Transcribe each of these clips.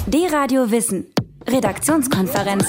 D-Radio Wissen. Redaktionskonferenz.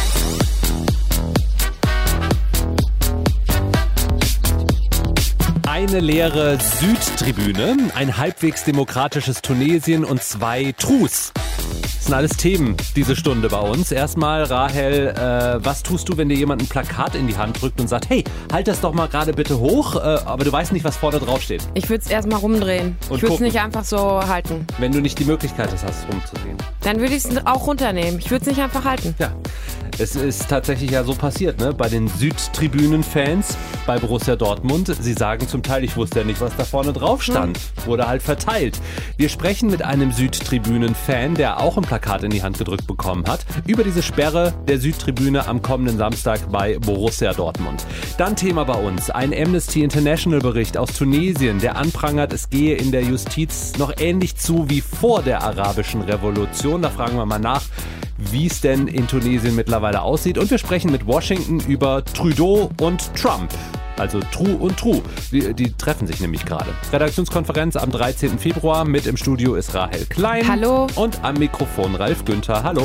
Eine leere Südtribüne, ein halbwegs demokratisches Tunesien und 2 Trus. Das sind alles Themen diese Stunde bei uns. Erstmal, Rahel, was tust du, wenn dir jemand ein Plakat in die Hand drückt und sagt, hey, halt das doch mal gerade bitte hoch, aber du weißt nicht, was vorne drauf steht? Ich würde es erstmal rumdrehen. Ich würde es nicht einfach so halten. Wenn du nicht die Möglichkeit hast, rumzudrehen. Dann würde ich es auch runternehmen. Ich würde es nicht einfach halten. Ja, es ist tatsächlich ja so passiert, ne? Bei den Südtribünen-Fans bei Borussia Dortmund. Sie sagen zum Teil, ich wusste ja nicht, was da vorne drauf stand. Wurde halt verteilt. Wir sprechen mit einem Südtribünen-Fan, der auch ein Plakat in die Hand gedrückt bekommen hat, über diese Sperre der Südtribüne am kommenden Samstag bei Borussia Dortmund. Dann Thema bei uns, ein Amnesty International-Bericht aus Tunesien, der anprangert, es gehe in der Justiz noch ähnlich zu wie vor der arabischen Revolution. Da fragen wir mal nach, wie es denn in Tunesien mittlerweile aussieht. Und wir sprechen mit Washington über Trudeau und Trump. Also True und True. Die treffen sich nämlich gerade. Redaktionskonferenz am 13. Februar. Mit im Studio ist Rahel Klein. Hallo. Und am Mikrofon Ralf Günther. Hallo.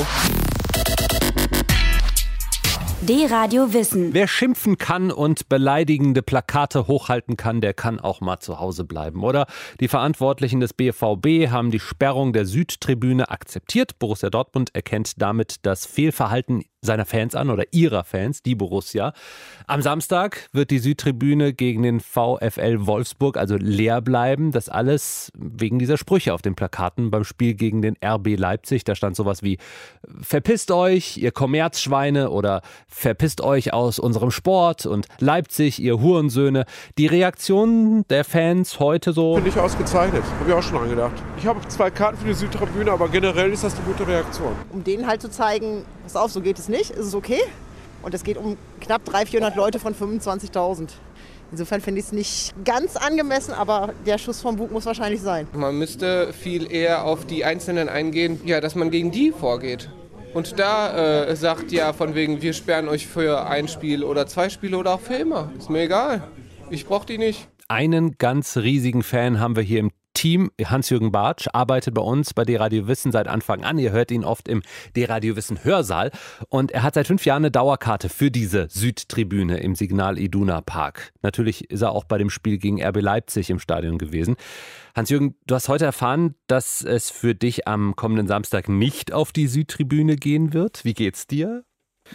D-Radio Wissen. Wer schimpfen kann und beleidigende Plakate hochhalten kann, der kann auch mal zu Hause bleiben, oder? Die Verantwortlichen des BVB haben die Sperrung der Südtribüne akzeptiert. Borussia Dortmund erkennt damit das Fehlverhalten seiner Fans an oder ihrer Fans, die Borussia. Am Samstag wird die Südtribüne gegen den VfL Wolfsburg also leer bleiben. Das alles wegen dieser Sprüche auf den Plakaten beim Spiel gegen den RB Leipzig. Da stand sowas wie: Verpisst euch, ihr Kommerzschweine, oder verpisst euch aus unserem Sport, und Leipzig, ihr Hurensöhne. Die Reaktion der Fans heute so: Finde ich ausgezeichnet. Habe ich auch schon angedacht. Ich habe 2 Karten für die Südtribüne, aber generell ist das eine gute Reaktion. Um denen halt zu zeigen, pass auf, so geht es nicht, ist es okay. Und es geht um knapp 300-400 Leute von 25.000. Insofern finde ich es nicht ganz angemessen, aber der Schuss vom Bug muss wahrscheinlich sein. Man müsste viel eher auf die Einzelnen eingehen, ja, dass man gegen die vorgeht. Und da sagt ja von wegen, wir sperren euch für 1 Spiel oder 2 Spiele oder auch für immer. Ist mir egal. Ich brauche die nicht. Einen ganz riesigen Fan haben wir hier im Team. Hans-Jürgen Bartsch arbeitet bei uns bei D-Radio Wissen seit Anfang an. Ihr hört ihn oft im D-Radio Wissen Hörsaal. Und er hat seit 5 Jahren eine Dauerkarte für diese Südtribüne im Signal Iduna Park. Natürlich ist er auch bei dem Spiel gegen RB Leipzig im Stadion gewesen. Hans-Jürgen, du hast heute erfahren, dass es für dich am kommenden Samstag nicht auf die Südtribüne gehen wird. Wie geht's dir?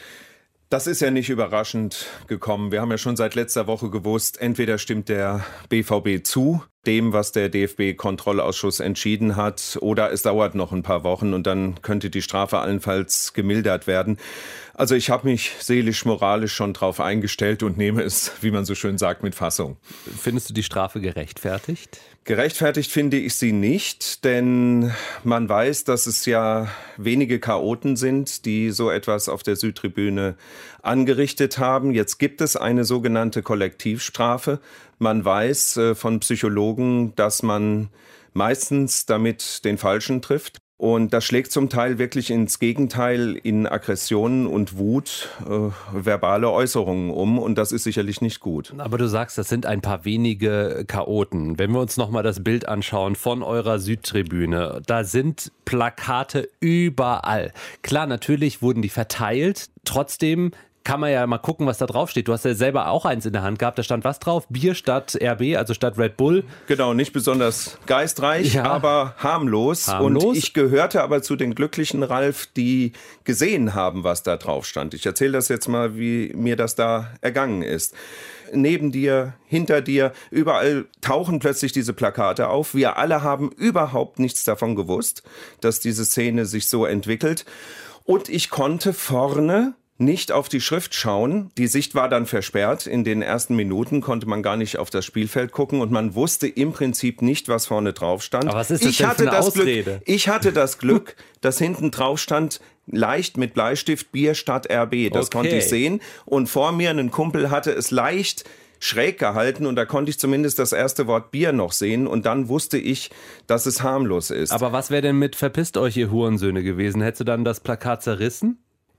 Das ist ja nicht überraschend gekommen. Wir haben ja schon seit letzter Woche gewusst, entweder stimmt der BVB zu dem, was der DFB-Kontrollausschuss entschieden hat, oder es dauert noch ein paar Wochen und dann könnte die Strafe allenfalls gemildert werden. Also ich habe mich seelisch-moralisch schon drauf eingestellt und nehme es, wie man so schön sagt, mit Fassung. Findest du die Strafe gerechtfertigt? Gerechtfertigt finde ich sie nicht, denn man weiß, dass es ja wenige Chaoten sind, die so etwas auf der Südtribüne angerichtet haben. Jetzt gibt es eine sogenannte Kollektivstrafe. Man weiß von Psychologen, dass man meistens damit den Falschen trifft. Und das schlägt zum Teil wirklich ins Gegenteil, in Aggressionen und Wut, verbale Äußerungen um. Und das ist sicherlich nicht gut. Aber du sagst, das sind ein paar wenige Chaoten. Wenn wir uns nochmal das Bild anschauen von eurer Südtribüne, da sind Plakate überall. Klar, natürlich wurden die verteilt. Trotzdem kann man ja mal gucken, was da drauf steht. Du hast ja selber auch eins in der Hand gehabt. Da stand was drauf? Bier statt RB, also statt Red Bull. Genau, nicht besonders geistreich, ja, aber harmlos. Und ich gehörte aber zu den Glücklichen, Ralf, die gesehen haben, was da drauf stand. Ich erzähle das jetzt mal, wie mir das da ergangen ist. Neben dir, hinter dir, überall tauchen plötzlich diese Plakate auf. Wir alle haben überhaupt nichts davon gewusst, dass diese Szene sich so entwickelt. Und ich konnte vorne nicht auf die Schrift schauen. Die Sicht war dann versperrt. In den ersten Minuten konnte man gar nicht auf das Spielfeld gucken und man wusste im Prinzip nicht, was vorne drauf stand. Aber was ist das denn für eine Ausrede? Ich hatte das Glück, dass hinten drauf stand, leicht mit Bleistift, Bier statt RB. Das konnte ich sehen. Und vor mir ein Kumpel hatte es leicht schräg gehalten und da konnte ich zumindest das erste Wort Bier noch sehen und dann wusste ich, dass es harmlos ist. Aber was wäre denn mit "Verpisst euch, ihr Hurensöhne" gewesen? Hättest du dann das Plakat zerrissen?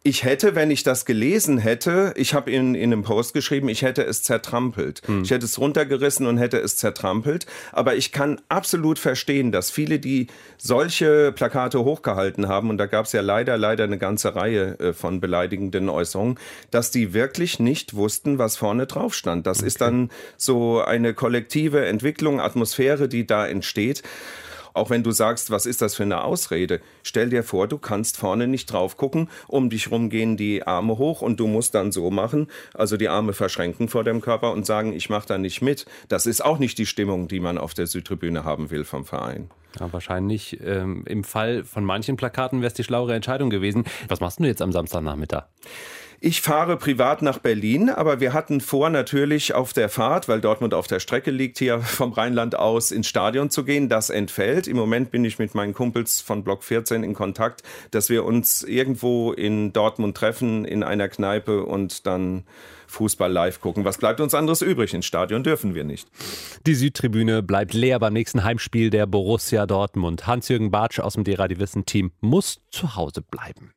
Ich hätte, wenn ich das gelesen hätte, ich habe in einem Post geschrieben, ich hätte es zertrampelt. Ich hätte es runtergerissen und hätte es zertrampelt. Aber ich kann absolut verstehen, dass viele, die solche Plakate hochgehalten haben, und da gab es ja leider eine ganze Reihe von beleidigenden Äußerungen, dass die wirklich nicht wussten, was vorne drauf stand. Das ist dann so eine kollektive Entwicklung, Atmosphäre, die da entsteht. Auch wenn du sagst, was ist das für eine Ausrede? Stell dir vor, du kannst vorne nicht drauf gucken, um dich rum gehen die Arme hoch und du musst dann so machen, also die Arme verschränken vor dem Körper und sagen, ich mache da nicht mit. Das ist auch nicht die Stimmung, die man auf der Südtribüne haben will vom Verein. Ja, wahrscheinlich im Fall von manchen Plakaten wäre es die schlauere Entscheidung gewesen. Was machst du jetzt am Samstagnachmittag? Ich fahre privat nach Berlin, aber wir hatten vor, natürlich auf der Fahrt, weil Dortmund auf der Strecke liegt, hier vom Rheinland aus ins Stadion zu gehen. Das entfällt. Im Moment bin ich mit meinen Kumpels von Block 14 in Kontakt, dass wir uns irgendwo in Dortmund treffen, in einer Kneipe und dann Fußball live gucken. Was bleibt uns anderes übrig? Ins Stadion dürfen wir nicht. Die Südtribüne bleibt leer beim nächsten Heimspiel der Borussia Dortmund. Hans-Jürgen Bartsch aus dem D-Radio Wissen-Team muss zu Hause bleiben.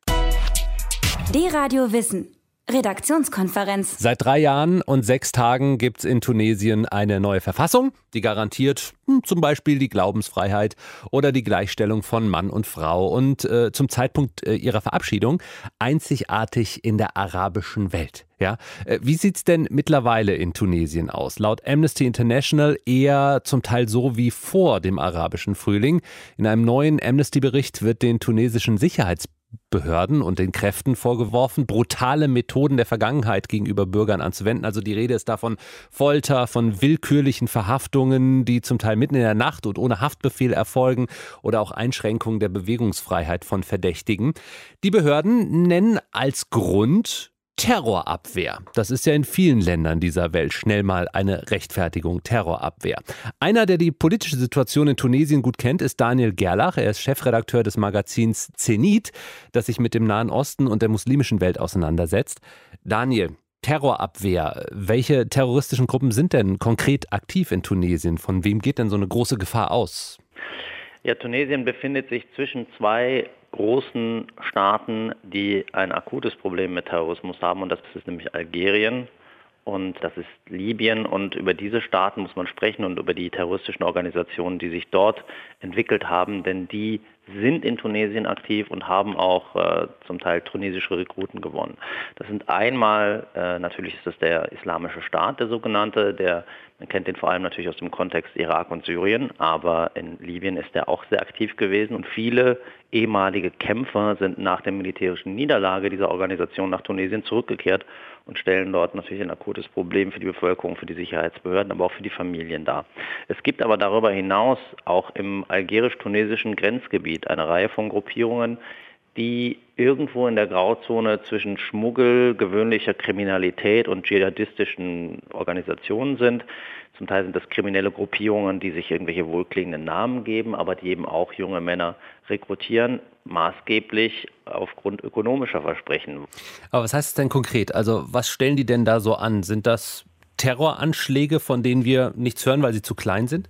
D-Radio Wissen. Redaktionskonferenz. Seit 3 Jahren und 6 Tagen gibt es in Tunesien eine neue Verfassung, die garantiert zum Beispiel die Glaubensfreiheit oder die Gleichstellung von Mann und Frau und zum Zeitpunkt ihrer Verabschiedung einzigartig in der arabischen Welt. Ja? Wie sieht es denn mittlerweile in Tunesien aus? Laut Amnesty International eher zum Teil so wie vor dem arabischen Frühling. In einem neuen Amnesty-Bericht wird den tunesischen Sicherheitsbehörden und den Kräften vorgeworfen, brutale Methoden der Vergangenheit gegenüber Bürgern anzuwenden. Also die Rede ist davon Folter, von willkürlichen Verhaftungen, die zum Teil mitten in der Nacht und ohne Haftbefehl erfolgen oder auch Einschränkungen der Bewegungsfreiheit von Verdächtigen. Die Behörden nennen als Grund Terrorabwehr. Das ist ja in vielen Ländern dieser Welt schnell mal eine Rechtfertigung, Terrorabwehr. Einer, der die politische Situation in Tunesien gut kennt, ist Daniel Gerlach. Er ist Chefredakteur des Magazins Zenit, das sich mit dem Nahen Osten und der muslimischen Welt auseinandersetzt. Daniel, Terrorabwehr. Welche terroristischen Gruppen sind denn konkret aktiv in Tunesien? Von wem geht denn so eine große Gefahr aus? Ja, Tunesien befindet sich zwischen 2 großen Staaten, die ein akutes Problem mit Terrorismus haben, und das ist nämlich Algerien und das ist Libyen, und über diese Staaten muss man sprechen und über die terroristischen Organisationen, die sich dort entwickelt haben, denn die sind in Tunesien aktiv und haben auch zum Teil tunesische Rekruten gewonnen. Das sind einmal, natürlich ist das der Islamische Staat, der sogenannte, man kennt den vor allem natürlich aus dem Kontext Irak und Syrien, aber in Libyen ist der auch sehr aktiv gewesen und viele ehemalige Kämpfer sind nach der militärischen Niederlage dieser Organisation nach Tunesien zurückgekehrt und stellen dort natürlich ein akutes Problem für die Bevölkerung, für die Sicherheitsbehörden, aber auch für die Familien dar. Es gibt aber darüber hinaus auch im algerisch-tunesischen Grenzgebiet eine Reihe von Gruppierungen, die irgendwo in der Grauzone zwischen Schmuggel, gewöhnlicher Kriminalität und dschihadistischen Organisationen sind. Zum Teil sind das kriminelle Gruppierungen, die sich irgendwelche wohlklingenden Namen geben, aber die eben auch junge Männer rekrutieren, maßgeblich aufgrund ökonomischer Versprechen. Aber was heißt es denn konkret? Also was stellen die denn da so an? Sind das Terroranschläge, von denen wir nichts hören, weil sie zu klein sind?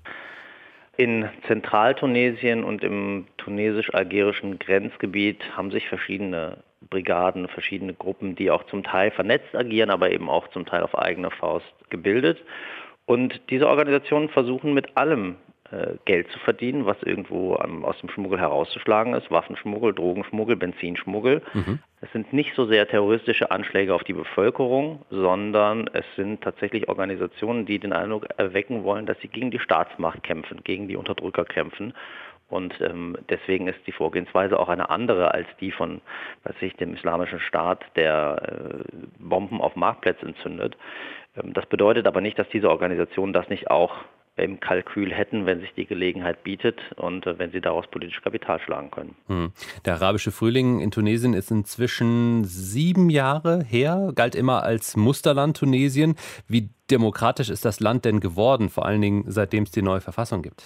In Zentraltunesien und im tunesisch-algerischen Grenzgebiet haben sich verschiedene Brigaden, verschiedene Gruppen, die auch zum Teil vernetzt agieren, aber eben auch zum Teil auf eigene Faust gebildet. Und diese Organisationen versuchen mit allem Geld zu verdienen, was irgendwo aus dem Schmuggel herauszuschlagen ist. Waffenschmuggel, Drogenschmuggel, Benzinschmuggel. Es sind nicht so sehr terroristische Anschläge auf die Bevölkerung, sondern es sind tatsächlich Organisationen, die den Eindruck erwecken wollen, dass sie gegen die Staatsmacht kämpfen, gegen die Unterdrücker kämpfen. Und deswegen ist die Vorgehensweise auch eine andere als die von, dem Islamischen Staat, der Bomben auf Marktplätzen entzündet. Das bedeutet aber nicht, dass diese Organisationen das nicht auch im Kalkül hätten, wenn sich die Gelegenheit bietet und wenn sie daraus politisch Kapital schlagen können. Der arabische Frühling in Tunesien ist inzwischen 7 Jahre her, galt immer als Musterland Tunesien. Wie demokratisch ist das Land denn geworden, vor allen Dingen seitdem es die neue Verfassung gibt?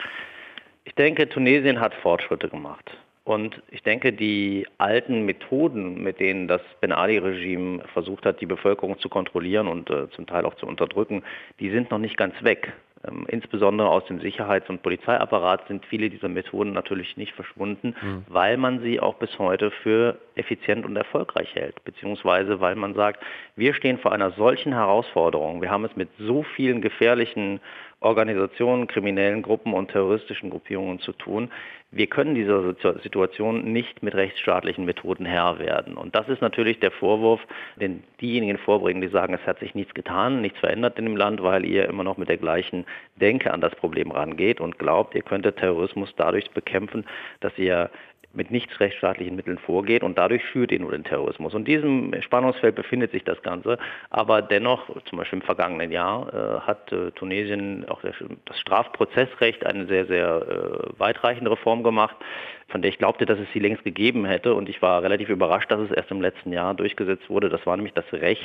Ich denke, Tunesien hat Fortschritte gemacht. Und ich denke, die alten Methoden, mit denen das Ben Ali-Regime versucht hat, die Bevölkerung zu kontrollieren und zum Teil auch zu unterdrücken, die sind noch nicht ganz weg. Insbesondere aus dem Sicherheits- und Polizeiapparat sind viele dieser Methoden natürlich nicht verschwunden, weil man sie auch bis heute für effizient und erfolgreich hält. Beziehungsweise weil man sagt, wir stehen vor einer solchen Herausforderung. Wir haben es mit so vielen gefährlichen Organisationen, kriminellen Gruppen und terroristischen Gruppierungen zu tun. Wir können dieser Situation nicht mit rechtsstaatlichen Methoden Herr werden. Und das ist natürlich der Vorwurf, den diejenigen vorbringen, die sagen, es hat sich nichts getan, nichts verändert in dem Land, weil ihr immer noch mit der gleichen Denke an das Problem rangeht und glaubt, ihr könntet Terrorismus dadurch bekämpfen, dass ihr mit nicht rechtsstaatlichen Mitteln vorgeht und dadurch schürt ihr nur den Terrorismus. Und in diesem Spannungsfeld befindet sich das Ganze. Aber dennoch, zum Beispiel im vergangenen Jahr, hat Tunesien auch das Strafprozessrecht eine sehr, sehr weitreichende Reform gemacht, von der ich glaubte, dass es sie längst gegeben hätte. Und ich war relativ überrascht, dass es erst im letzten Jahr durchgesetzt wurde. Das war nämlich das Recht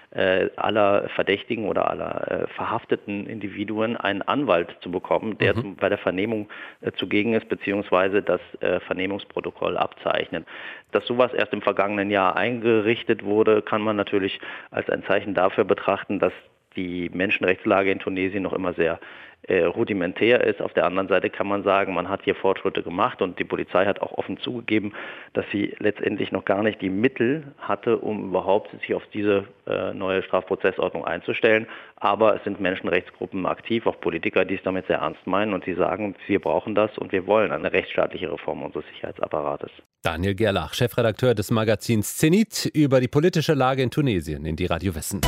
aller Verdächtigen oder aller verhafteten Individuen, einen Anwalt zu bekommen, der bei der Vernehmung zugegen ist, beziehungsweise das Vernehmungsprotokoll abzeichnet. Dass sowas erst im vergangenen Jahr eingerichtet wurde, kann man natürlich als ein Zeichen dafür betrachten, dass die Menschenrechtslage in Tunesien noch immer sehr rudimentär ist. Auf der anderen Seite kann man sagen, man hat hier Fortschritte gemacht und die Polizei hat auch offen zugegeben, dass sie letztendlich noch gar nicht die Mittel hatte, um überhaupt sich auf diese neue Strafprozessordnung einzustellen. Aber es sind Menschenrechtsgruppen aktiv, auch Politiker, die es damit sehr ernst meinen und die sagen, wir brauchen das und wir wollen eine rechtsstaatliche Reform unseres Sicherheitsapparates. Daniel Gerlach, Chefredakteur des Magazins Zenit, über die politische Lage in Tunesien in die Radio Wissen.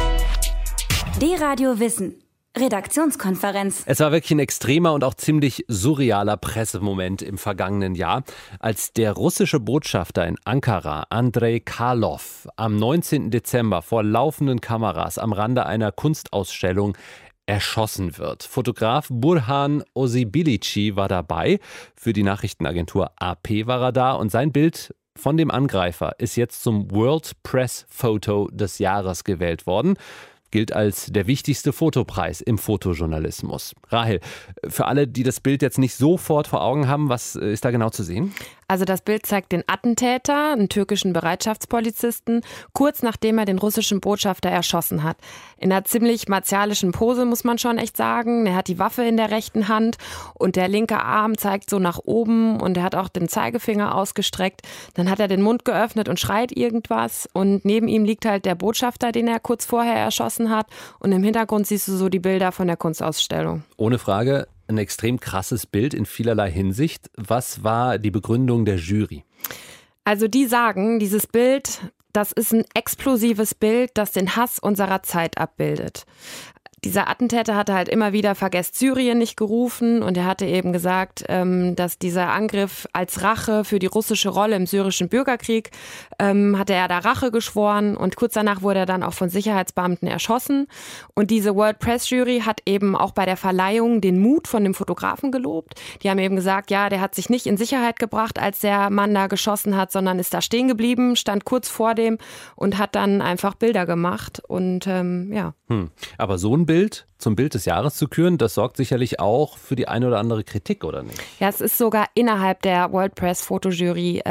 Die Radio Wissen. Redaktionskonferenz. Es war wirklich ein extremer und auch ziemlich surrealer Pressemoment im vergangenen Jahr, als der russische Botschafter in Ankara, Andrei Karlov, am 19. Dezember vor laufenden Kameras am Rande einer Kunstausstellung erschossen wird. Fotograf Burhan Osibilici war dabei. Für die Nachrichtenagentur AP war er da und sein Bild von dem Angreifer ist jetzt zum World Press Photo des Jahres gewählt worden. Gilt als der wichtigste Fotopreis im Fotojournalismus. Rahel, für alle, die das Bild jetzt nicht sofort vor Augen haben, was ist da genau zu sehen? Also das Bild zeigt den Attentäter, einen türkischen Bereitschaftspolizisten, kurz nachdem er den russischen Botschafter erschossen hat. In einer ziemlich martialischen Pose, muss man schon echt sagen. Er hat die Waffe in der rechten Hand und der linke Arm zeigt so nach oben und er hat auch den Zeigefinger ausgestreckt. Dann hat er den Mund geöffnet und schreit irgendwas und neben ihm liegt halt der Botschafter, den er kurz vorher erschossen hat und im Hintergrund siehst du so die Bilder von der Kunstausstellung. Ohne Frage. Ein extrem krasses Bild in vielerlei Hinsicht. Was war die Begründung der Jury? Also die sagen, dieses Bild, das ist ein explosives Bild, das den Hass unserer Zeit abbildet. Dieser Attentäter hatte halt immer wieder Vergesst Syrien nicht gerufen und er hatte eben gesagt, dass dieser Angriff als Rache für die russische Rolle im syrischen Bürgerkrieg, hatte er da Rache geschworen und kurz danach wurde er dann auch von Sicherheitsbeamten erschossen. Und diese World Press Jury hat eben auch bei der Verleihung den Mut von dem Fotografen gelobt. Die haben eben gesagt, ja, der hat sich nicht in Sicherheit gebracht, als der Mann da geschossen hat, sondern ist da stehen geblieben, stand kurz vor dem und hat dann einfach Bilder gemacht und ja. Aber so ein Bild zum Bild des Jahres zu küren, das sorgt sicherlich auch für die eine oder andere Kritik, oder nicht? Ja, es ist sogar innerhalb der World Press Fotojury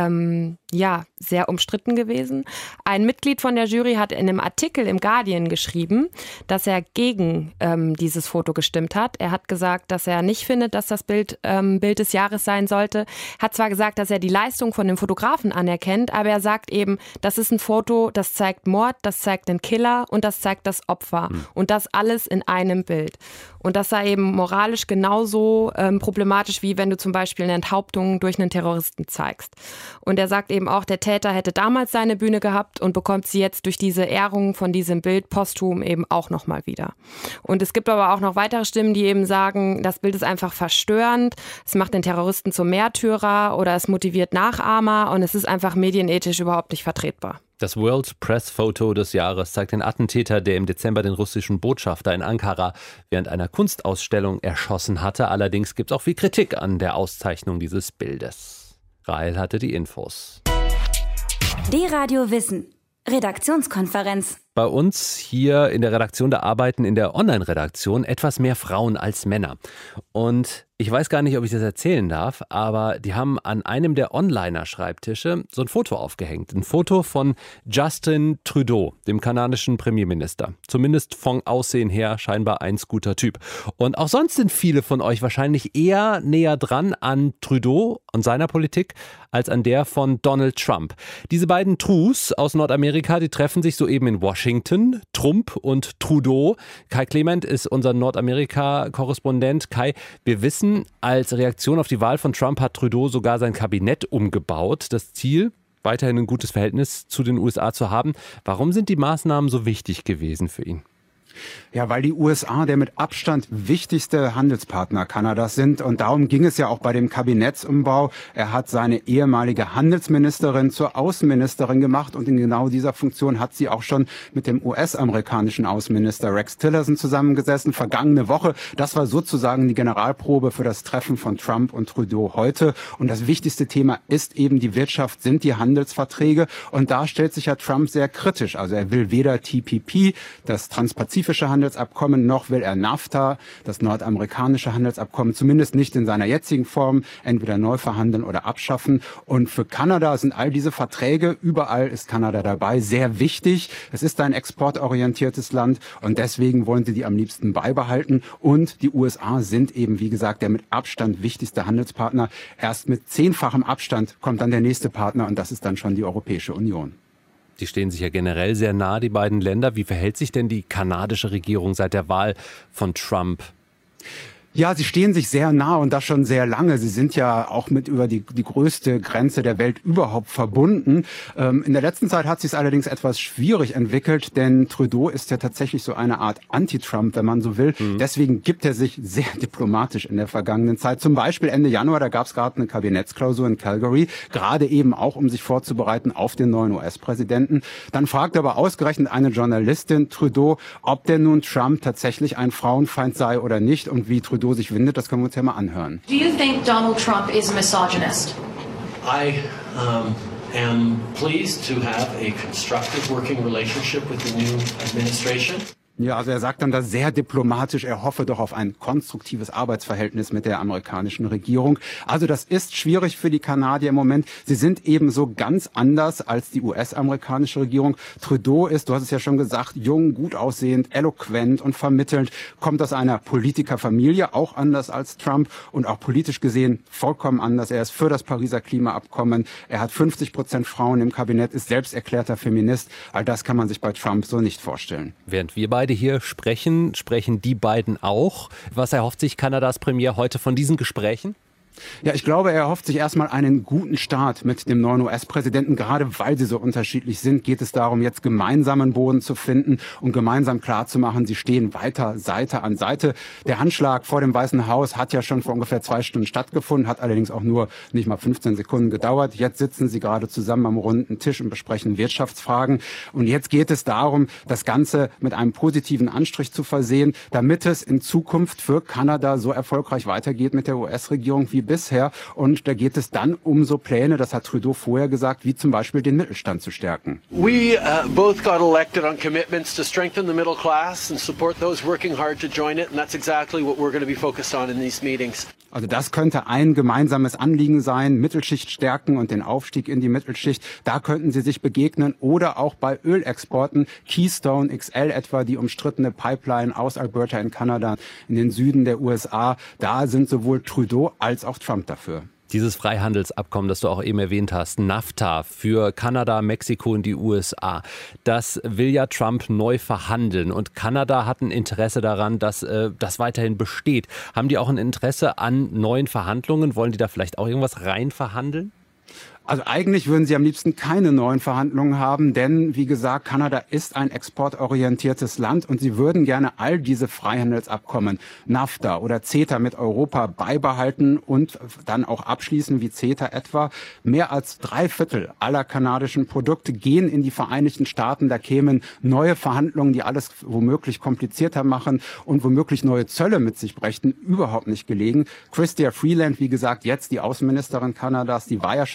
sehr umstritten gewesen. Ein Mitglied von der Jury hat in einem Artikel im Guardian geschrieben, dass er gegen dieses Foto gestimmt hat. Er hat gesagt, dass er nicht findet, dass das Bild Bild des Jahres sein sollte. Hat zwar gesagt, dass er die Leistung von dem Fotografen anerkennt, aber er sagt eben, das ist ein Foto, das zeigt Mord, das zeigt den Killer und das zeigt das Opfer. Und das alles in einem Bild. Und das sei eben moralisch genauso problematisch, wie wenn du zum Beispiel eine Enthauptung durch einen Terroristen zeigst. Und er sagt eben auch, der Täter hätte damals seine Bühne gehabt und bekommt sie jetzt durch diese Ehrung von diesem Bild posthum eben auch nochmal wieder. Und es gibt aber auch noch weitere Stimmen, die eben sagen, das Bild ist einfach verstörend, es macht den Terroristen zum Märtyrer oder es motiviert Nachahmer und es ist einfach medienethisch überhaupt nicht vertretbar. Das World Press Photo des Jahres zeigt den Attentäter, der im Dezember den russischen Botschafter in Ankara während einer Kunstausstellung erschossen hatte. Allerdings gibt es auch viel Kritik an der Auszeichnung dieses Bildes. Rahel hatte die Infos. Die Radio Wissen. Redaktionskonferenz. Bei uns hier in der Redaktion, da arbeiten in der Online-Redaktion etwas mehr Frauen als Männer. Und ich weiß gar nicht, ob ich das erzählen darf, aber die haben an einem der Onliner-Schreibtische so ein Foto aufgehängt. Ein Foto von Justin Trudeau, dem kanadischen Premierminister. Zumindest vom Aussehen her scheinbar ein guter Typ. Und auch sonst sind viele von euch wahrscheinlich eher näher dran an Trudeau und seiner Politik als an der von Donald Trump. Diese beiden Trus aus Nordamerika, die treffen sich soeben in Washington. Trump und Trudeau. Kai Clement ist unser Nordamerika-Korrespondent. Kai, wir wissen, als Reaktion auf die Wahl von Trump hat Trudeau sogar sein Kabinett umgebaut. Das Ziel, weiterhin ein gutes Verhältnis zu den USA zu haben. Warum sind die Maßnahmen so wichtig gewesen für ihn? Ja, weil die USA der mit Abstand wichtigste Handelspartner Kanadas sind. Und darum ging es ja auch bei dem Kabinettsumbau. Er hat seine ehemalige Handelsministerin zur Außenministerin gemacht. Und in genau dieser Funktion hat sie auch schon mit dem US-amerikanischen Außenminister Rex Tillerson zusammengesessen. Vergangene Woche. Das war sozusagen die Generalprobe für das Treffen von Trump und Trudeau heute. Und das wichtigste Thema ist eben die Wirtschaft, sind die Handelsverträge. Und da stellt sich ja Trump sehr kritisch. Also er will weder TPP, das transpazifische Handelsabkommen, noch will er NAFTA, das nordamerikanische Handelsabkommen, zumindest nicht in seiner jetzigen Form, entweder neu verhandeln oder abschaffen. Und für Kanada sind all diese Verträge, überall ist Kanada dabei, sehr wichtig. Es ist ein exportorientiertes Land und deswegen wollen sie die am liebsten beibehalten. Und die USA sind eben, wie gesagt, der mit Abstand wichtigste Handelspartner. Erst mit 10-fachem Abstand kommt dann der nächste Partner und das ist dann schon die Europäische Union. Die stehen sich ja generell sehr nah, die beiden Länder. Wie verhält sich denn die kanadische Regierung seit der Wahl von Trump? Ja, sie stehen sich sehr nah und das schon sehr lange. Sie sind ja auch mit über die größte Grenze der Welt überhaupt verbunden. In der letzten Zeit hat sich es allerdings etwas schwierig entwickelt, denn Trudeau ist ja tatsächlich so eine Art Anti-Trump, wenn man so will. Deswegen gibt er sich sehr diplomatisch in der vergangenen Zeit. Zum Beispiel Ende Januar, da gab es gerade eine Kabinettsklausur in Calgary, gerade eben auch, um sich vorzubereiten auf den neuen US-Präsidenten. Dann fragt aber ausgerechnet eine Journalistin Trudeau, ob denn nun Trump tatsächlich ein Frauenfeind sei oder nicht und wie Trudeau sich windet, das können wir uns ja mal anhören. Do you think Donald Trump is a misogynist? I am pleased to have a constructive working relationship with the new administration. Ja, also er sagt dann da sehr diplomatisch, er hoffe doch auf ein konstruktives Arbeitsverhältnis mit der amerikanischen Regierung. Also das ist schwierig für die Kanadier im Moment. Sie sind eben so ganz anders als die US-amerikanische Regierung. Trudeau ist, du hast es ja schon gesagt, jung, gut aussehend, eloquent und vermittelnd, kommt aus einer Politikerfamilie, auch anders als Trump und auch politisch gesehen vollkommen anders. Er ist für das Pariser Klimaabkommen, er hat 50% Frauen im Kabinett, ist selbst erklärter Feminist. All das kann man sich bei Trump so nicht vorstellen. Während wir beide hier sprechen die beiden auch. Was erhofft sich Kanadas Premier heute von diesen Gesprächen? Ja, ich glaube, er erhofft sich erstmal einen guten Start mit dem neuen US-Präsidenten. Gerade weil sie so unterschiedlich sind, geht es darum, jetzt gemeinsamen Boden zu finden und gemeinsam klarzumachen, sie stehen weiter Seite an Seite. Der Handschlag vor dem Weißen Haus hat ja schon vor ungefähr 2 Stunden stattgefunden, hat allerdings auch nur nicht mal 15 Sekunden gedauert. Jetzt sitzen sie gerade zusammen am runden Tisch und besprechen Wirtschaftsfragen. Und jetzt geht es darum, das Ganze mit einem positiven Anstrich zu versehen, damit es in Zukunft für Kanada so erfolgreich weitergeht mit der US-Regierung wie bisher. Und da geht es dann um so Pläne, das hat Trudeau vorher gesagt, wie zum Beispiel den Mittelstand zu stärken. We both got elected on commitments to strengthen the middle class and support those working hard to join it. And that's exactly what we're going to be focused on in these meetings. Also das könnte ein gemeinsames Anliegen sein, Mittelschicht stärken und den Aufstieg in die Mittelschicht. Da könnten sie sich begegnen oder auch bei Ölexporten, Keystone XL etwa, die umstrittene Pipeline aus Alberta in Kanada in den Süden der USA. Da sind sowohl Trudeau als auch Trump dafür. Dieses Freihandelsabkommen, das du auch eben erwähnt hast, NAFTA für Kanada, Mexiko und die USA, das will ja Trump neu verhandeln. Und Kanada hat ein Interesse daran, dass das weiterhin besteht. Haben die auch ein Interesse an neuen Verhandlungen? Wollen die da vielleicht auch irgendwas rein verhandeln? Also eigentlich würden sie am liebsten keine neuen Verhandlungen haben, denn wie gesagt, Kanada ist ein exportorientiertes Land und sie würden gerne all diese Freihandelsabkommen, NAFTA oder CETA mit Europa beibehalten und dann auch abschließen, wie CETA etwa. Mehr als 3/4 aller kanadischen Produkte gehen in die Vereinigten Staaten. Da kämen neue Verhandlungen, die alles womöglich komplizierter machen und womöglich neue Zölle mit sich brächten, überhaupt nicht gelegen. Chrystia Freeland, wie gesagt, jetzt die Außenministerin Kanadas, die war ja schon in den USA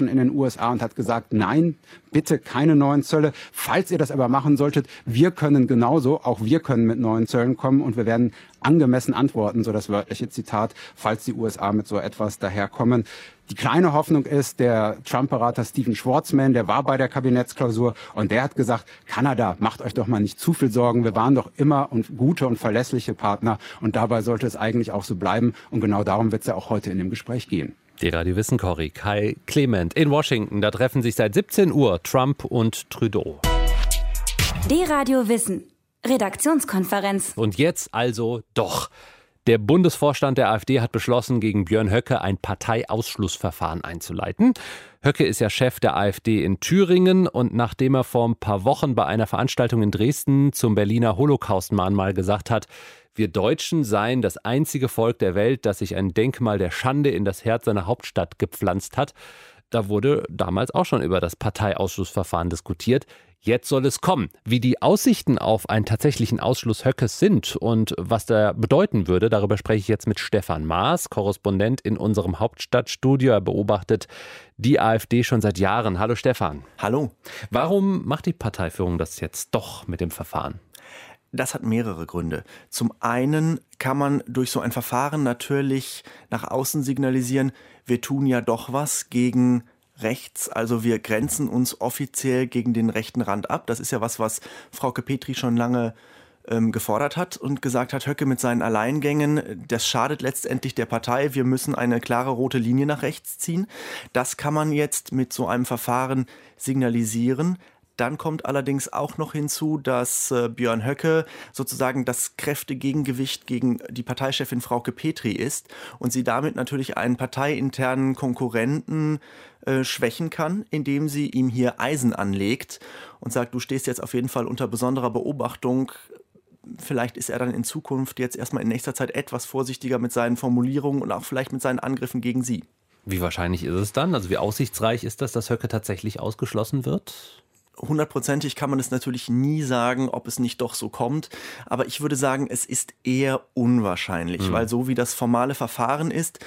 USA und hat gesagt, nein, bitte keine neuen Zölle. Falls ihr das aber machen solltet, wir können genauso, auch wir können mit neuen Zöllen kommen und wir werden angemessen antworten, so das wörtliche Zitat, falls die USA mit so etwas daherkommen. Die kleine Hoffnung ist, der Trump-Berater Stephen Schwarzman, der war bei der Kabinettsklausur und der hat gesagt, Kanada, macht euch doch mal nicht zu viel Sorgen, wir waren doch immer gute und verlässliche Partner und dabei sollte es eigentlich auch so bleiben und genau darum wird es ja auch heute in dem Gespräch gehen. Die Radio-Wissen-Corri Kai Clement in Washington, da treffen sich seit 17 Uhr Trump und Trudeau. Die Radio-Wissen, Redaktionskonferenz. Und jetzt also doch. Der Bundesvorstand der AfD hat beschlossen, gegen Björn Höcke ein Parteiausschlussverfahren einzuleiten. Höcke ist ja Chef der AfD in Thüringen und nachdem er vor ein paar Wochen bei einer Veranstaltung in Dresden zum Berliner Holocaust-Mahnmal gesagt hat, wir Deutschen seien das einzige Volk der Welt, das sich ein Denkmal der Schande in das Herz seiner Hauptstadt gepflanzt hat, da wurde damals auch schon über das Parteiausschlussverfahren diskutiert. Jetzt soll es kommen. Wie die Aussichten auf einen tatsächlichen Ausschluss Höckes sind und was der bedeuten würde, darüber spreche ich jetzt mit Stefan Maas, Korrespondent in unserem Hauptstadtstudio. Er beobachtet die AfD schon seit Jahren. Hallo Stefan. Hallo. Warum macht die Parteiführung das jetzt doch mit dem Verfahren? Das hat mehrere Gründe. Zum einen kann man durch so ein Verfahren natürlich nach außen signalisieren, wir tun ja doch was gegen rechts, also wir grenzen uns offiziell gegen den rechten Rand ab. Das ist ja was Frauke Petry schon lange gefordert hat und gesagt hat, Höcke mit seinen Alleingängen, das schadet letztendlich der Partei, wir müssen eine klare rote Linie nach rechts ziehen. Das kann man jetzt mit so einem Verfahren signalisieren. Dann kommt allerdings auch noch hinzu, dass Björn Höcke sozusagen das Kräftegegengewicht gegen die Parteichefin Frauke Petry ist und sie damit natürlich einen parteiinternen Konkurrenten schwächen kann, indem sie ihm hier Eisen anlegt und sagt, du stehst jetzt auf jeden Fall unter besonderer Beobachtung. Vielleicht ist er dann in Zukunft jetzt erstmal in nächster Zeit etwas vorsichtiger mit seinen Formulierungen und auch vielleicht mit seinen Angriffen gegen sie. Wie wahrscheinlich ist es dann? Also wie aussichtsreich ist das, dass Höcke tatsächlich ausgeschlossen wird? 100%ig kann man es natürlich nie sagen, ob es nicht doch so kommt. Aber ich würde sagen, es ist eher unwahrscheinlich, weil so wie das formale Verfahren ist,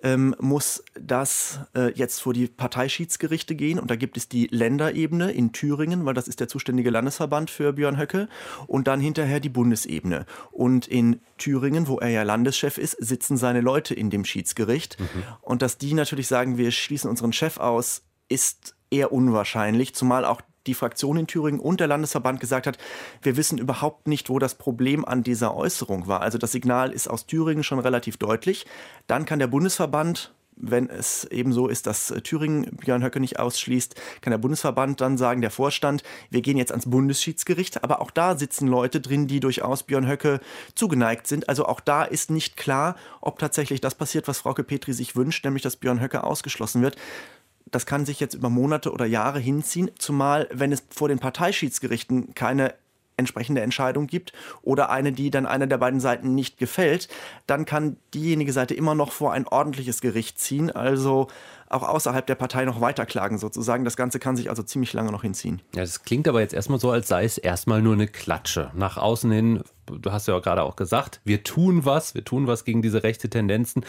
muss das jetzt vor die Parteischiedsgerichte gehen. Und da gibt es die Länderebene in Thüringen, weil das ist der zuständige Landesverband für Björn Höcke. Und dann hinterher die Bundesebene. Und in Thüringen, wo er ja Landeschef ist, sitzen seine Leute in dem Schiedsgericht. Und dass die natürlich sagen, wir schließen unseren Chef aus, ist eher unwahrscheinlich, zumal auch die Fraktion in Thüringen und der Landesverband gesagt hat, wir wissen überhaupt nicht, wo das Problem an dieser Äußerung war. Also das Signal ist aus Thüringen schon relativ deutlich. Dann kann der Bundesverband, wenn es eben so ist, dass Thüringen Björn Höcke nicht ausschließt, kann der Bundesverband dann sagen, der Vorstand, wir gehen jetzt ans Bundesschiedsgericht. Aber auch da sitzen Leute drin, die durchaus Björn Höcke zugeneigt sind. Also auch da ist nicht klar, ob tatsächlich das passiert, was Frauke Petry sich wünscht, nämlich dass Björn Höcke ausgeschlossen wird. Das kann sich jetzt über Monate oder Jahre hinziehen, zumal wenn es vor den Parteischiedsgerichten keine entsprechende Entscheidung gibt oder eine, die dann einer der beiden Seiten nicht gefällt, dann kann diejenige Seite immer noch vor ein ordentliches Gericht ziehen, also auch außerhalb der Partei noch weiterklagen sozusagen. Das Ganze kann sich also ziemlich lange noch hinziehen. Ja, das klingt aber jetzt erstmal so, als sei es erstmal nur eine Klatsche. Nach außen hin, du hast ja gerade auch gesagt, wir tun was gegen diese rechte Tendenzen.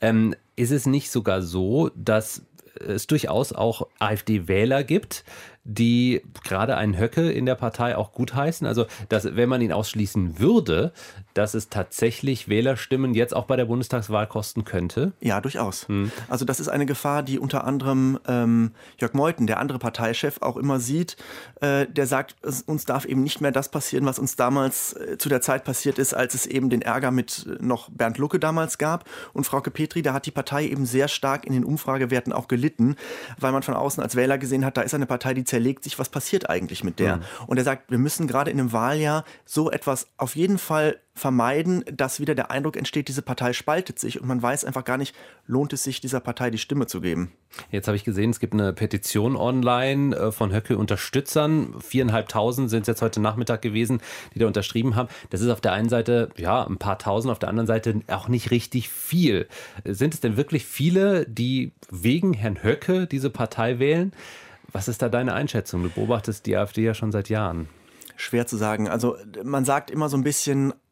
Ist es nicht sogar so, dass es durchaus auch AfD-Wähler gibt, die gerade einen Höcke in der Partei auch gutheißen. Also, dass, wenn man ihn ausschließen würde, dass es tatsächlich Wählerstimmen jetzt auch bei der Bundestagswahl kosten könnte? Ja, durchaus. Also das ist eine Gefahr, die unter anderem Jörg Meuthen, der andere Parteichef, auch immer sieht. Der sagt, uns darf eben nicht mehr das passieren, was uns damals zu der Zeit passiert ist, als es eben den Ärger mit noch Bernd Lucke damals gab. Und Frauke Petry, da hat die Partei eben sehr stark in den Umfragewerten auch gelitten, weil man von außen als Wähler gesehen hat, da ist eine Partei, die zerlegt sich, was passiert eigentlich mit der? Und er sagt, wir müssen gerade in einem Wahljahr so etwas auf jeden Fall vermeiden, dass wieder der Eindruck entsteht, diese Partei spaltet sich und man weiß einfach gar nicht, lohnt es sich, dieser Partei die Stimme zu geben. Jetzt habe ich gesehen, es gibt eine Petition online von Höcke-Unterstützern. 4.500 sind es jetzt heute Nachmittag gewesen, die da unterschrieben haben. Das ist auf der einen Seite ja ein paar Tausend, auf der anderen Seite auch nicht richtig viel. Sind es denn wirklich viele, die wegen Herrn Höcke diese Partei wählen? Was ist da deine Einschätzung? Du beobachtest die AfD ja schon seit Jahren. Schwer zu sagen. Also man sagt immer so ein bisschen,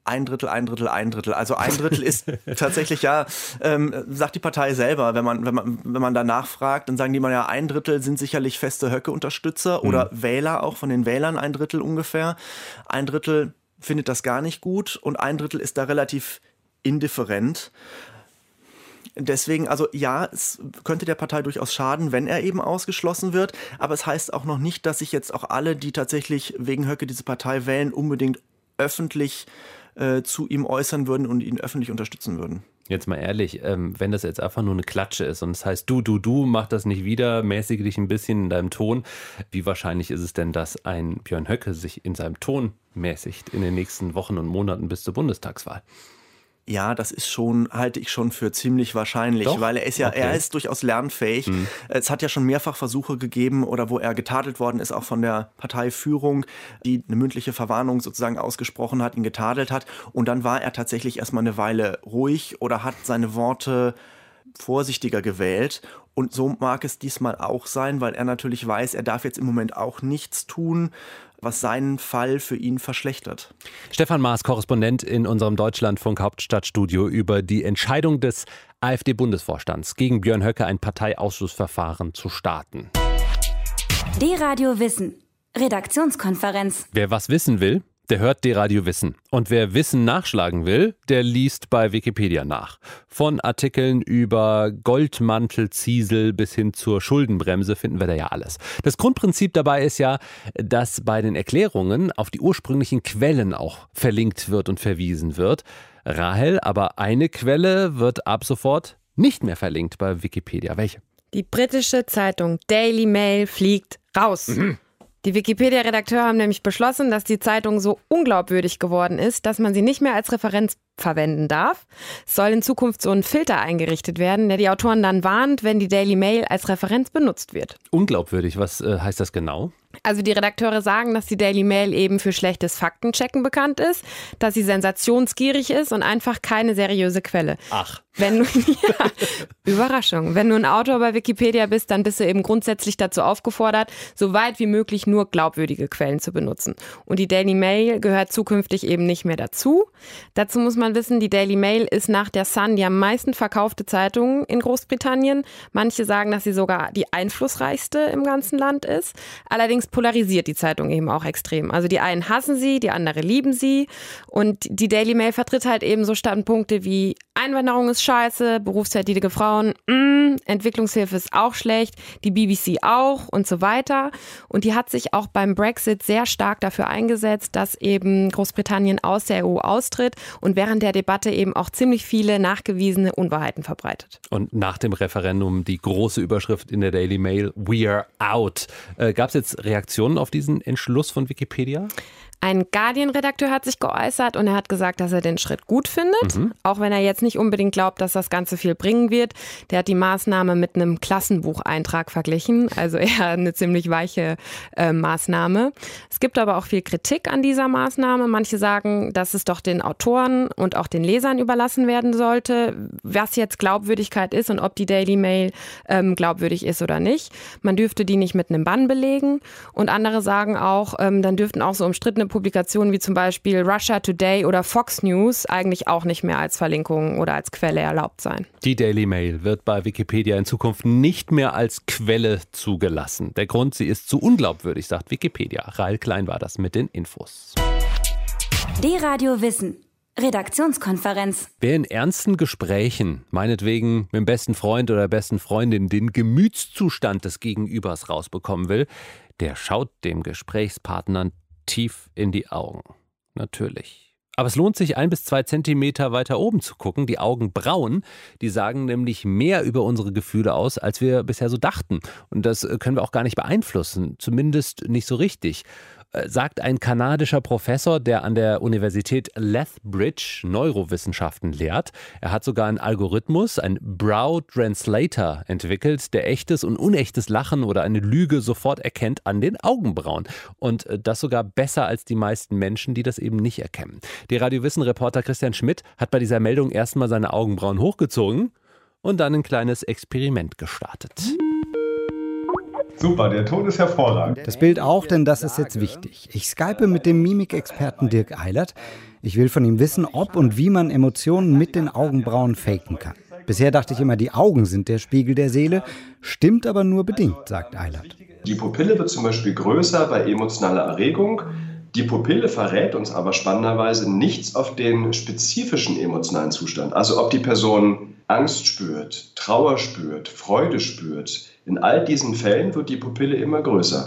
Ein Drittel. Also ein Drittel ist tatsächlich sagt die Partei selber, wenn man danach fragt, dann sagen die mal ja, 1/3 sind sicherlich feste Höcke-Unterstützer oder Wähler, auch von den Wählern 1/3 ungefähr. 1/3 findet das gar nicht gut und 1/3 ist da relativ indifferent. Deswegen, also ja, es könnte der Partei durchaus schaden, wenn er eben ausgeschlossen wird. Aber es heißt auch noch nicht, dass sich jetzt auch alle, die tatsächlich wegen Höcke diese Partei wählen, unbedingt öffentlich zu ihm äußern würden und ihn öffentlich unterstützen würden. Jetzt mal ehrlich, wenn das jetzt einfach nur eine Klatsche ist und das heißt, du, mach das nicht wieder, mäßige dich ein bisschen in deinem Ton. Wie wahrscheinlich ist es denn, dass ein Björn Höcke sich in seinem Ton mäßigt in den nächsten Wochen und Monaten bis zur Bundestagswahl? Ja, das ist halte ich schon für ziemlich wahrscheinlich, doch? Weil er ist durchaus lernfähig. Es hat ja schon mehrfach Versuche gegeben oder wo er getadelt worden ist, auch von der Parteiführung, die eine mündliche Verwarnung sozusagen ausgesprochen hat, ihn getadelt hat. Und dann war er tatsächlich erstmal eine Weile ruhig oder hat seine Worte vorsichtiger gewählt. Und so mag es diesmal auch sein, weil er natürlich weiß, er darf jetzt im Moment auch nichts tun, was seinen Fall für ihn verschlechtert. Stefan Maas, Korrespondent in unserem Deutschlandfunk Hauptstadtstudio über die Entscheidung des AfD-Bundesvorstands, gegen Björn Höcke ein Parteiausschussverfahren zu starten. D-Radio Wissen. Redaktionskonferenz. Wer was wissen will, der hört D-Radio Wissen. Und wer Wissen nachschlagen will, der liest bei Wikipedia nach. Von Artikeln über Goldmantelziesel bis hin zur Schuldenbremse finden wir da ja alles. Das Grundprinzip dabei ist ja, dass bei den Erklärungen auf die ursprünglichen Quellen auch verlinkt wird und verwiesen wird. Rahel, aber eine Quelle wird ab sofort nicht mehr verlinkt bei Wikipedia. Welche? Die britische Zeitung Daily Mail fliegt raus. Die Wikipedia-Redakteure haben nämlich beschlossen, dass die Zeitung so unglaubwürdig geworden ist, dass man sie nicht mehr als Referenz verwenden darf. Es soll in Zukunft so ein Filter eingerichtet werden, der die Autoren dann warnt, wenn die Daily Mail als Referenz benutzt wird. Unglaubwürdig, was heißt das genau? Also die Redakteure sagen, dass die Daily Mail eben für schlechtes Faktenchecken bekannt ist, dass sie sensationsgierig ist und einfach keine seriöse Quelle. Ach. Überraschung. Wenn du ein Autor bei Wikipedia bist, dann bist du eben grundsätzlich dazu aufgefordert, so weit wie möglich nur glaubwürdige Quellen zu benutzen. Und die Daily Mail gehört zukünftig eben nicht mehr dazu. Dazu muss man wissen, die Daily Mail ist nach der Sun die am meisten verkaufte Zeitung in Großbritannien. Manche sagen, dass sie sogar die einflussreichste im ganzen Land ist. Allerdings polarisiert die Zeitung eben auch extrem. Also die einen hassen sie, die anderen lieben sie. Und die Daily Mail vertritt halt eben so Standpunkte wie Einwanderung ist scheiße, berufstätige Frauen, Entwicklungshilfe ist auch schlecht, die BBC auch und so weiter. Und die hat sich auch beim Brexit sehr stark dafür eingesetzt, dass eben Großbritannien aus der EU austritt und während der Debatte eben auch ziemlich viele nachgewiesene Unwahrheiten verbreitet. Und nach dem Referendum die große Überschrift in der Daily Mail, "We're out". Gab es jetzt Reaktionen auf diesen Entschluss von Wikipedia? Ein Guardian-Redakteur hat sich geäußert und er hat gesagt, dass er den Schritt gut findet, auch wenn er jetzt nicht unbedingt glaubt, dass das Ganze viel bringen wird. Der hat die Maßnahme mit einem Klassenbucheintrag verglichen, also eher eine ziemlich weiche Maßnahme. Es gibt aber auch viel Kritik an dieser Maßnahme. Manche sagen, dass es doch den Autoren und auch den Lesern überlassen werden sollte, was jetzt Glaubwürdigkeit ist und ob die Daily Mail glaubwürdig ist oder nicht. Man dürfte die nicht mit einem Bann belegen. Und andere sagen auch, dann dürften auch so umstrittene Publikationen wie zum Beispiel Russia Today oder Fox News eigentlich auch nicht mehr als Verlinkung oder als Quelle erlaubt sein. Die Daily Mail wird bei Wikipedia in Zukunft nicht mehr als Quelle zugelassen. Der Grund, sie ist zu unglaubwürdig, sagt Wikipedia. Rahel Klein war das mit den Infos. D-Radio Wissen. Redaktionskonferenz. Wer in ernsten Gesprächen, meinetwegen mit dem besten Freund oder besten Freundin, den Gemütszustand des Gegenübers rausbekommen will, der schaut dem Gesprächspartner tief in die Augen. Natürlich. Aber es lohnt sich, 1 bis 2 Zentimeter weiter oben zu gucken. Die Augenbrauen, die sagen nämlich mehr über unsere Gefühle aus, als wir bisher so dachten. Und das können wir auch gar nicht beeinflussen, zumindest nicht so richtig. Sagt ein kanadischer Professor, der an der Universität Lethbridge Neurowissenschaften lehrt. Er hat sogar einen Algorithmus, einen Brow Translator, entwickelt, der echtes und unechtes Lachen oder eine Lüge sofort erkennt an den Augenbrauen. Und das sogar besser als die meisten Menschen, die das eben nicht erkennen. Der Radio-Wissen-Reporter Christian Schmidt hat bei dieser Meldung erstmal seine Augenbrauen hochgezogen und dann ein kleines Experiment gestartet. Super, der Ton ist hervorragend. Das Bild auch, denn das ist jetzt wichtig. Ich skype mit dem Mimikexperten Dirk Eilert. Ich will von ihm wissen, ob und wie man Emotionen mit den Augenbrauen faken kann. Bisher dachte ich immer, die Augen sind der Spiegel der Seele. Stimmt aber nur bedingt, sagt Eilert. Die Pupille wird zum Beispiel größer bei emotionaler Erregung. Die Pupille verrät uns aber spannenderweise nichts auf den spezifischen emotionalen Zustand. Also ob die Person Angst spürt, Trauer spürt, Freude spürt. In all diesen Fällen wird die Pupille immer größer.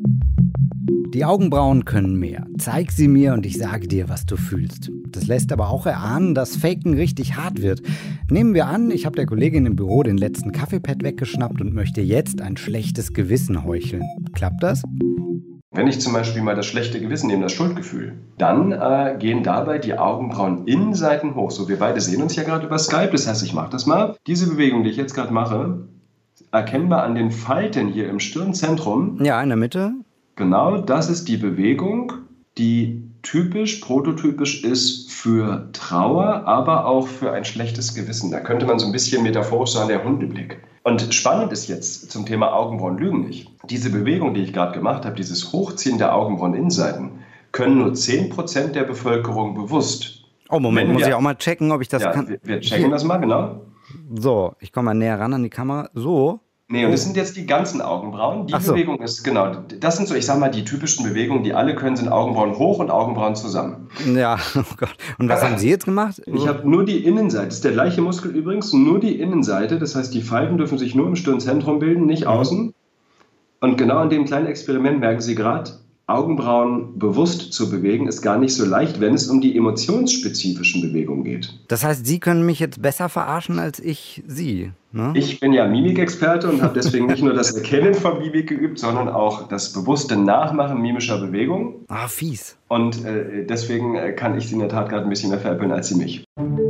Die Augenbrauen können mehr. Zeig sie mir und ich sage dir, was du fühlst. Das lässt aber auch erahnen, dass Faken richtig hart wird. Nehmen wir an, ich habe der Kollegin im Büro den letzten Kaffeepad weggeschnappt und möchte jetzt ein schlechtes Gewissen heucheln. Klappt das? Wenn ich zum Beispiel mal das schlechte Gewissen nehme, das Schuldgefühl, dann gehen dabei die Augenbrauen-Innenseiten hoch. So, wir beide sehen uns ja gerade über Skype, das heißt, ich mache das mal. Diese Bewegung, die ich jetzt gerade mache, erkennbar an den Falten hier im Stirnzentrum. Ja, in der Mitte. Genau, das ist die Bewegung, die prototypisch ist für Trauer, aber auch für ein schlechtes Gewissen. Da könnte man so ein bisschen metaphorisch sagen, der Hundeblick. Und spannend ist jetzt zum Thema Augenbrauen lügen nicht. Diese Bewegung, die ich gerade gemacht habe, dieses Hochziehen der Augenbrauen-Innenseiten, können nur 10% der Bevölkerung bewusst. Oh, Moment, muss ich auch mal checken, ob ich das kann. Wir checken das mal, genau. So, ich komme mal näher ran an die Kamera. So. Nee, und das sind jetzt die ganzen Augenbrauen. Die Bewegung ist, genau, das sind so, ich sag mal, die typischen Bewegungen, die alle können, sind Augenbrauen hoch und Augenbrauen zusammen. Ja, oh Gott. Und was haben Sie jetzt gemacht? Ich habe nur die Innenseite, das ist der gleiche Muskel übrigens, nur die Innenseite. Das heißt, die Falten dürfen sich nur im Stirnzentrum bilden, nicht außen. Und genau an dem kleinen Experiment merken Sie gerade, Augenbrauen bewusst zu bewegen, ist gar nicht so leicht, wenn es um die emotionsspezifischen Bewegungen geht. Das heißt, Sie können mich jetzt besser verarschen als ich Sie, ne? Ich bin ja Mimikexperte und habe deswegen nicht nur das Erkennen von Mimik geübt, sondern auch das bewusste Nachmachen mimischer Bewegungen. Ah, fies. Und deswegen kann ich Sie in der Tat gerade ein bisschen mehr veräppeln als Sie mich.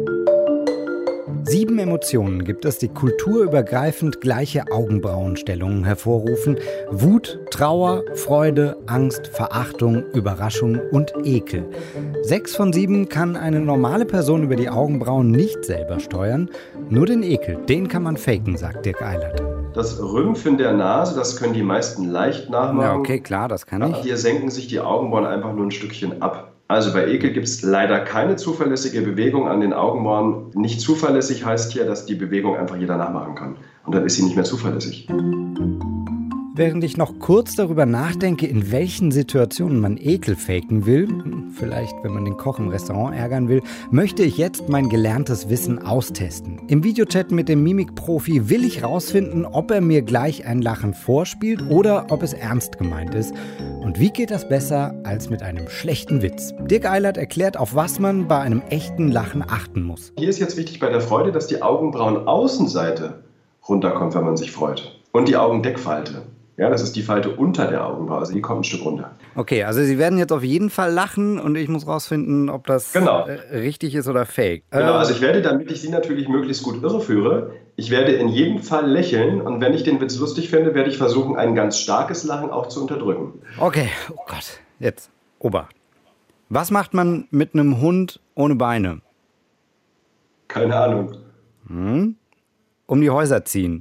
7 Emotionen gibt es, die kulturübergreifend gleiche Augenbrauenstellungen hervorrufen. Wut, Trauer, Freude, Angst, Verachtung, Überraschung und Ekel. 6 von 7 kann eine normale Person über die Augenbrauen nicht selber steuern. Nur den Ekel, den kann man faken, sagt Dirk Eilert. Das Rümpfen der Nase, das können die meisten leicht nachmachen. Ja, okay, klar, das kann ich. Hier senken sich die Augenbrauen einfach nur ein Stückchen ab. Also bei Ekel gibt es leider keine zuverlässige Bewegung an den Augenbrauen. Nicht zuverlässig heißt hier, dass die Bewegung einfach jeder nachmachen kann. Und dann ist sie nicht mehr zuverlässig. Während ich noch kurz darüber nachdenke, in welchen Situationen man Ekel faken will, vielleicht wenn man den Koch im Restaurant ärgern will, möchte ich jetzt mein gelerntes Wissen austesten. Im Videochat mit dem Mimikprofi will ich rausfinden, ob er mir gleich ein Lachen vorspielt oder ob es ernst gemeint ist. Und wie geht das besser als mit einem schlechten Witz? Dirk Eilert erklärt, auf was man bei einem echten Lachen achten muss. Hier ist jetzt wichtig bei der Freude, dass die Augenbrauenaußenseite runterkommt, wenn man sich freut. Und die Augendeckfalte. Ja, das ist die Falte unter der Augenbraue, also die kommt ein Stück runter. Okay, also Sie werden jetzt auf jeden Fall lachen und ich muss rausfinden, ob das richtig ist oder fake. Genau, also ich werde, damit ich Sie natürlich möglichst gut irreführe, ich werde in jedem Fall lächeln und wenn ich den Witz lustig finde, werde ich versuchen, ein ganz starkes Lachen auch zu unterdrücken. Okay, oh Gott, jetzt, Obacht. Was macht man mit einem Hund ohne Beine? Keine Ahnung. Um die Häuser ziehen.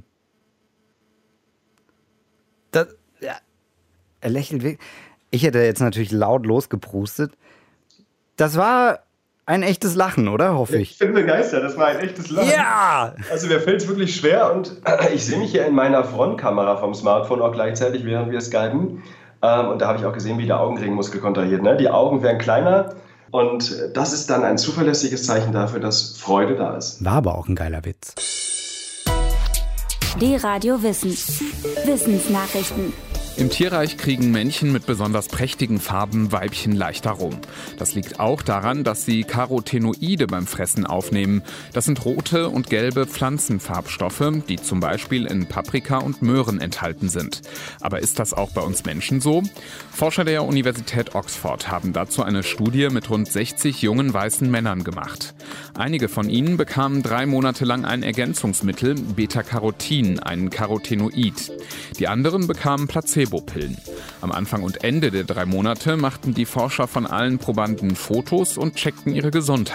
Er lächelt weg. Ich hätte jetzt natürlich laut losgeprustet. Das war ein echtes Lachen, oder? Hoffe ich. Ich bin begeistert, das war ein echtes Lachen. Ja! Also mir fällt es wirklich schwer und ich sehe mich hier in meiner Frontkamera vom Smartphone auch gleichzeitig, während wir skypen. Und da habe ich auch gesehen, wie der Augenringmuskel kontrahiert. Ne? Die Augen werden kleiner und das ist dann ein zuverlässiges Zeichen dafür, dass Freude da ist. War aber auch ein geiler Witz. D-Radio Wissen. Wissensnachrichten. Im Tierreich kriegen Männchen mit besonders prächtigen Farben Weibchen leichter rum. Das liegt auch daran, dass sie Carotenoide beim Fressen aufnehmen. Das sind rote und gelbe Pflanzenfarbstoffe, die zum Beispiel in Paprika und Möhren enthalten sind. Aber ist das auch bei uns Menschen so? Forscher der Universität Oxford haben dazu eine Studie mit rund 60 jungen weißen Männern gemacht. Einige von ihnen bekamen 3 Monate lang ein Ergänzungsmittel, Beta-Carotin, ein Carotenoid. Die anderen bekamen Placebo-Pillen. Am Anfang und Ende der 3 Monate machten die Forscher von allen Probanden Fotos und checkten ihre Gesundheit.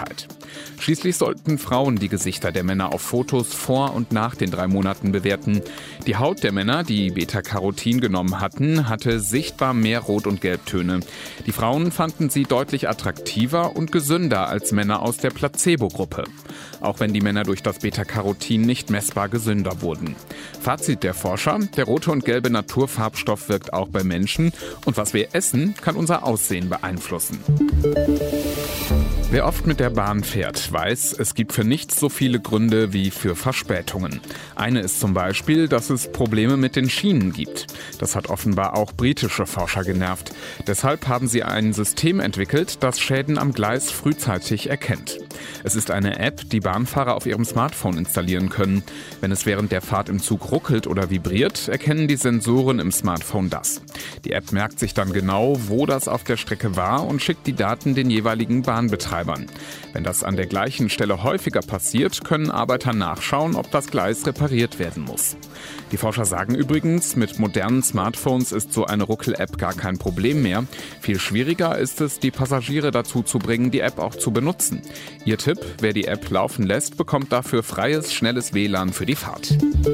Schließlich sollten Frauen die Gesichter der Männer auf Fotos vor und nach den 3 Monaten bewerten. Die Haut der Männer, die Beta-Carotin genommen hatten, hatte sichtbar mehr Rot- und Gelbtöne. Die Frauen fanden sie deutlich attraktiver und gesünder als Männer aus der Placebo-Gruppe. Auch wenn die Männer durch das Beta-Carotin nicht messbar gesünder wurden. Fazit der Forscher: Der rote und gelbe Naturfarbstoff wirkt auch bei Menschen und was wir essen, kann unser Aussehen beeinflussen. Wer oft mit der Bahn fährt, weiß, es gibt für nichts so viele Gründe wie für Verspätungen. Eine ist zum Beispiel, dass es Probleme mit den Schienen gibt. Das hat offenbar auch britische Forscher genervt. Deshalb haben sie ein System entwickelt, das Schäden am Gleis frühzeitig erkennt. Es ist eine App, die Bahnfahrer auf ihrem Smartphone installieren können. Wenn es während der Fahrt im Zug ruckelt oder vibriert, erkennen die Sensoren im Smartphone das. Die App merkt sich dann genau, wo das auf der Strecke war und schickt die Daten den jeweiligen Bahnbetreibern. Wenn das an der gleichen Stelle häufiger passiert, können Arbeiter nachschauen, ob das Gleis repariert werden muss. Die Forscher sagen übrigens, mit modernen Smartphones ist so eine Ruckel-App gar kein Problem mehr. Viel schwieriger ist es, die Passagiere dazu zu bringen, die App auch zu benutzen. Ihr Tipp: Wer die App laufen lässt, bekommt dafür freies, schnelles WLAN für die Fahrt.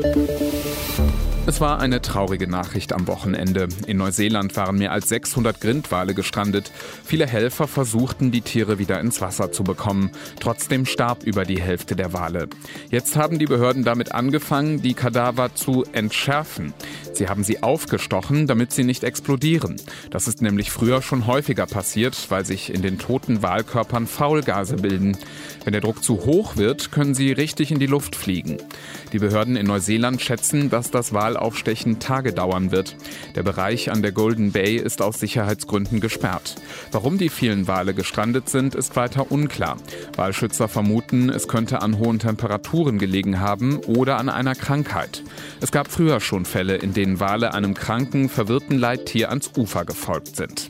Es war eine traurige Nachricht am Wochenende. In Neuseeland waren mehr als 600 Grindwale gestrandet. Viele Helfer versuchten, die Tiere wieder ins Wasser zu bekommen. Trotzdem starb über die Hälfte der Wale. Jetzt haben die Behörden damit angefangen, die Kadaver zu entschärfen. Sie haben sie aufgestochen, damit sie nicht explodieren. Das ist nämlich früher schon häufiger passiert, weil sich in den toten Walkörpern Faulgase bilden. Wenn der Druck zu hoch wird, können sie richtig in die Luft fliegen. Die Behörden in Neuseeland schätzen, dass das Walaufstechen Tage dauern wird. Der Bereich an der Golden Bay ist aus Sicherheitsgründen gesperrt. Warum die vielen Wale gestrandet sind, ist weiter unklar. Walschützer vermuten, es könnte an hohen Temperaturen gelegen haben oder an einer Krankheit. Es gab früher schon Fälle, in denen Wale einem kranken, verwirrten Leittier ans Ufer gefolgt sind.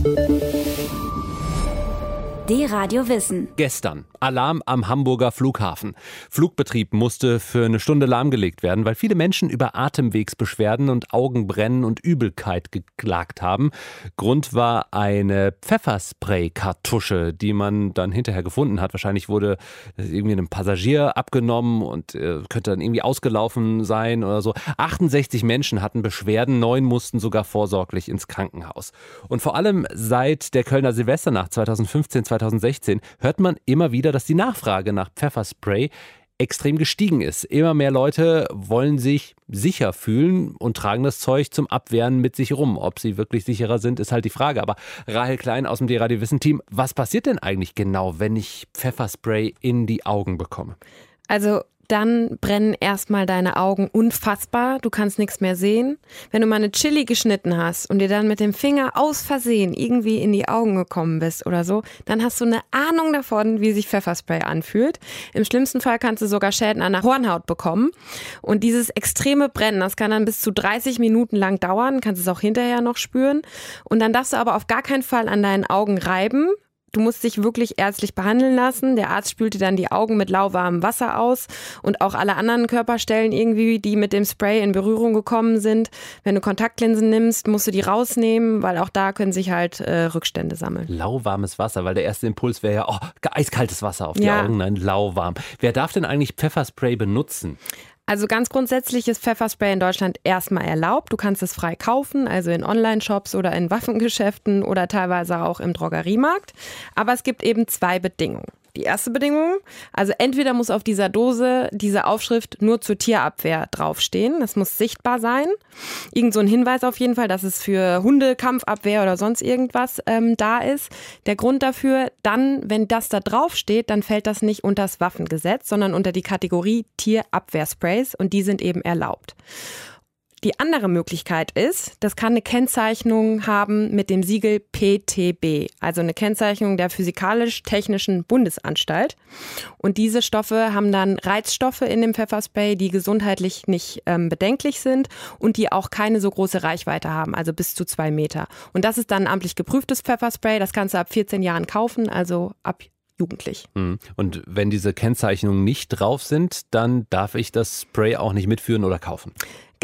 D-Radio Wissen. Gestern Alarm am Hamburger Flughafen. Flugbetrieb musste für eine Stunde lahmgelegt werden, weil viele Menschen über Atemwegsbeschwerden und Augenbrennen und Übelkeit geklagt haben. Grund war eine Pfefferspray-Kartusche, die man dann hinterher gefunden hat. Wahrscheinlich wurde irgendwie einem Passagier abgenommen und könnte dann irgendwie ausgelaufen sein oder so. 68 Menschen hatten Beschwerden, 9 mussten sogar vorsorglich ins Krankenhaus. Und vor allem seit der Kölner Silvesternacht 2015/2016 hört man immer wieder, dass die Nachfrage nach Pfefferspray extrem gestiegen ist. Immer mehr Leute wollen sich sicher fühlen und tragen das Zeug zum Abwehren mit sich rum. Ob sie wirklich sicherer sind, ist halt die Frage. Aber Rahel Klein aus dem D-Radio Wissen-Team, was passiert denn eigentlich genau, wenn ich Pfefferspray in die Augen bekomme? Also dann brennen erstmal deine Augen unfassbar. Du kannst nichts mehr sehen. Wenn du mal eine Chili geschnitten hast und dir dann mit dem Finger aus Versehen irgendwie in die Augen gekommen bist oder so, dann hast du eine Ahnung davon, wie sich Pfefferspray anfühlt. Im schlimmsten Fall kannst du sogar Schäden an der Hornhaut bekommen. Und dieses extreme Brennen, das kann dann bis zu 30 Minuten lang dauern. Kannst es auch hinterher noch spüren. Und dann darfst du aber auf gar keinen Fall an deinen Augen reiben. Du musst dich wirklich ärztlich behandeln lassen. Der Arzt spült dir dann die Augen mit lauwarmem Wasser aus und auch alle anderen Körperstellen irgendwie, die mit dem Spray in Berührung gekommen sind. Wenn du Kontaktlinsen nimmst, musst du die rausnehmen, weil auch da können sich halt Rückstände sammeln. Lauwarmes Wasser, weil der erste Impuls wäre ja, eiskaltes Wasser auf die Augen. Nein, lauwarm. Wer darf denn eigentlich Pfefferspray benutzen? Also ganz grundsätzlich ist Pfefferspray in Deutschland erstmal erlaubt. Du kannst es frei kaufen, also in Online-Shops oder in Waffengeschäften oder teilweise auch im Drogeriemarkt. Aber es gibt eben 2 Bedingungen. Die erste Bedingung, also entweder muss auf dieser Dose diese Aufschrift nur zur Tierabwehr draufstehen. Das muss sichtbar sein. Irgend so ein Hinweis auf jeden Fall, dass es für Hunde, Kampfabwehr oder sonst irgendwas da ist. Der Grund dafür, dann, wenn das da draufsteht, dann fällt das nicht unter das Waffengesetz, sondern unter die Kategorie Tierabwehrsprays und die sind eben erlaubt. Die andere Möglichkeit ist, das kann eine Kennzeichnung haben mit dem Siegel PTB, also eine Kennzeichnung der Physikalisch-Technischen Bundesanstalt. Und diese Stoffe haben dann Reizstoffe in dem Pfefferspray, die gesundheitlich nicht bedenklich sind und die auch keine so große Reichweite haben, also bis zu 2 Meter. Und das ist dann ein amtlich geprüftes Pfefferspray, das kannst du ab 14 Jahren kaufen, also ab jugendlich. Und wenn diese Kennzeichnungen nicht drauf sind, dann darf ich das Spray auch nicht mitführen oder kaufen?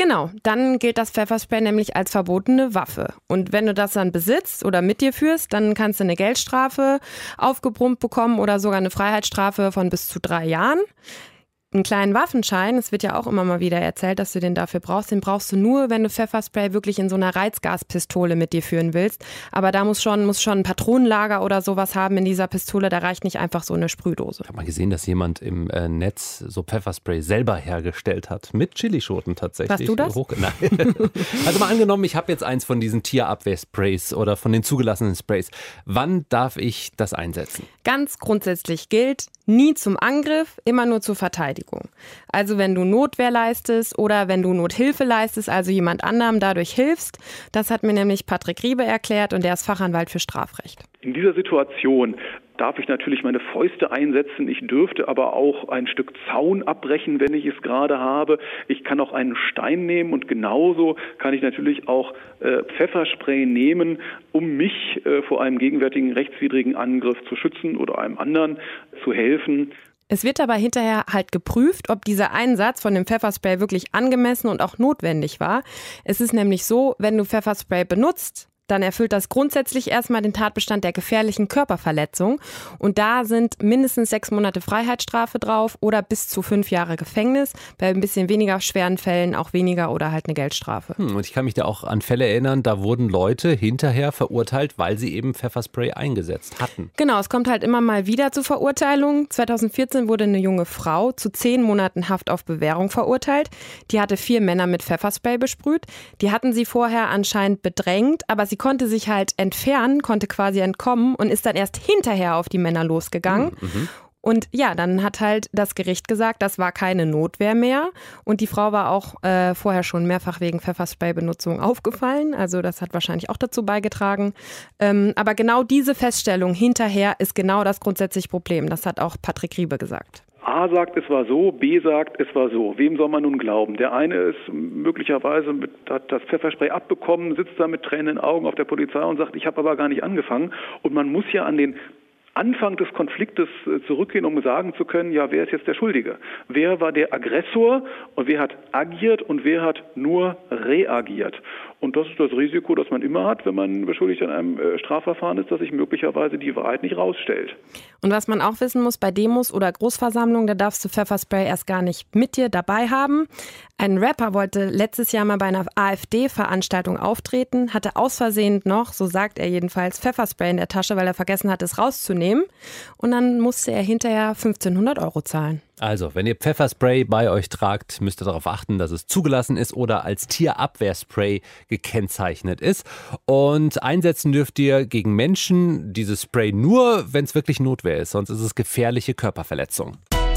Genau, dann gilt das Pfefferspray nämlich als verbotene Waffe. Und wenn du das dann besitzt oder mit dir führst, dann kannst du eine Geldstrafe aufgebrummt bekommen oder sogar eine Freiheitsstrafe von bis zu 3 Jahren. Einen kleinen Waffenschein, es wird ja auch immer mal wieder erzählt, dass du den dafür brauchst. Den brauchst du nur, wenn du Pfefferspray wirklich in so einer Reizgaspistole mit dir führen willst. Aber da muss schon ein Patronenlager oder sowas haben in dieser Pistole. Da reicht nicht einfach so eine Sprühdose. Ich habe mal gesehen, dass jemand im Netz so Pfefferspray selber hergestellt hat. Mit Chilischoten tatsächlich. Warst du das? Nein. Also mal angenommen, ich habe jetzt eins von diesen Tierabwehrsprays oder von den zugelassenen Sprays. Wann darf ich das einsetzen? Ganz grundsätzlich gilt, nie zum Angriff, immer nur zur Verteidigung. Also wenn du Notwehr leistest oder wenn du Nothilfe leistest, also jemand anderem dadurch hilfst. Das hat mir nämlich Patrick Riebe erklärt und der ist Fachanwalt für Strafrecht. In dieser Situation darf ich natürlich meine Fäuste einsetzen. Ich dürfte aber auch ein Stück Zaun abbrechen, wenn ich es gerade habe. Ich kann auch einen Stein nehmen und genauso kann ich natürlich auch Pfefferspray nehmen, um mich vor einem gegenwärtigen rechtswidrigen Angriff zu schützen oder einem anderen zu helfen. Es wird aber hinterher halt geprüft, ob dieser Einsatz von dem Pfefferspray wirklich angemessen und auch notwendig war. Es ist nämlich so, wenn du Pfefferspray benutzt, dann erfüllt das grundsätzlich erstmal den Tatbestand der gefährlichen Körperverletzung. Und da sind mindestens 6 Monate Freiheitsstrafe drauf oder bis zu 5 Jahre Gefängnis. Bei ein bisschen weniger schweren Fällen auch weniger oder halt eine Geldstrafe. Und ich kann mich da auch an Fälle erinnern, da wurden Leute hinterher verurteilt, weil sie eben Pfefferspray eingesetzt hatten. Genau, es kommt halt immer mal wieder zu Verurteilungen. 2014 wurde eine junge Frau zu 10 Monaten Haft auf Bewährung verurteilt. Die hatte 4 Männer mit Pfefferspray besprüht. Die hatten sie vorher anscheinend bedrängt, aber sie konnte sich halt entfernen, konnte quasi entkommen und ist dann erst hinterher auf die Männer losgegangen. Und ja, dann hat halt das Gericht gesagt, das war keine Notwehr mehr. Und die Frau war auch vorher schon mehrfach wegen Pfefferspray-Benutzung aufgefallen. Also das hat wahrscheinlich auch dazu beigetragen. Aber genau diese Feststellung hinterher ist genau das grundsätzliche Problem. Das hat auch Patrick Riebe gesagt. A sagt, es war so, B sagt, es war so. Wem soll man nun glauben? Der eine ist möglicherweise hat das Pfefferspray abbekommen, sitzt da mit Tränen in den Augen auf der Polizei und sagt, ich habe aber gar nicht angefangen. Und man muss ja an den Anfang des Konfliktes zurückgehen, um sagen zu können, ja, wer ist jetzt der Schuldige? Wer war der Aggressor und wer hat agiert und wer hat nur reagiert? Und das ist das Risiko, das man immer hat, wenn man beschuldigt an einem Strafverfahren ist, dass sich möglicherweise die Wahrheit nicht rausstellt. Und was man auch wissen muss, bei Demos oder Großversammlungen, da darfst du Pfefferspray erst gar nicht mit dir dabei haben. Ein Rapper wollte letztes Jahr mal bei einer AfD-Veranstaltung auftreten, hatte aus Versehen noch, so sagt er jedenfalls, Pfefferspray in der Tasche, weil er vergessen hat, es rauszunehmen. Und dann musste er hinterher 1500 € zahlen. Also, wenn ihr Pfefferspray bei euch tragt, müsst ihr darauf achten, dass es zugelassen ist oder als Tierabwehrspray gekennzeichnet ist. Und einsetzen dürft ihr gegen Menschen dieses Spray nur, wenn es wirklich Notwehr ist. Sonst ist es gefährliche Körperverletzung.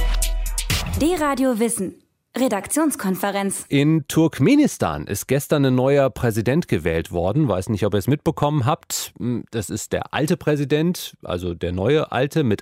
D-Radio Wissen. Redaktionskonferenz. In Turkmenistan ist gestern ein neuer Präsident gewählt worden. Weiß nicht, ob ihr es mitbekommen habt. Das ist der alte Präsident, also der neue alte. Mit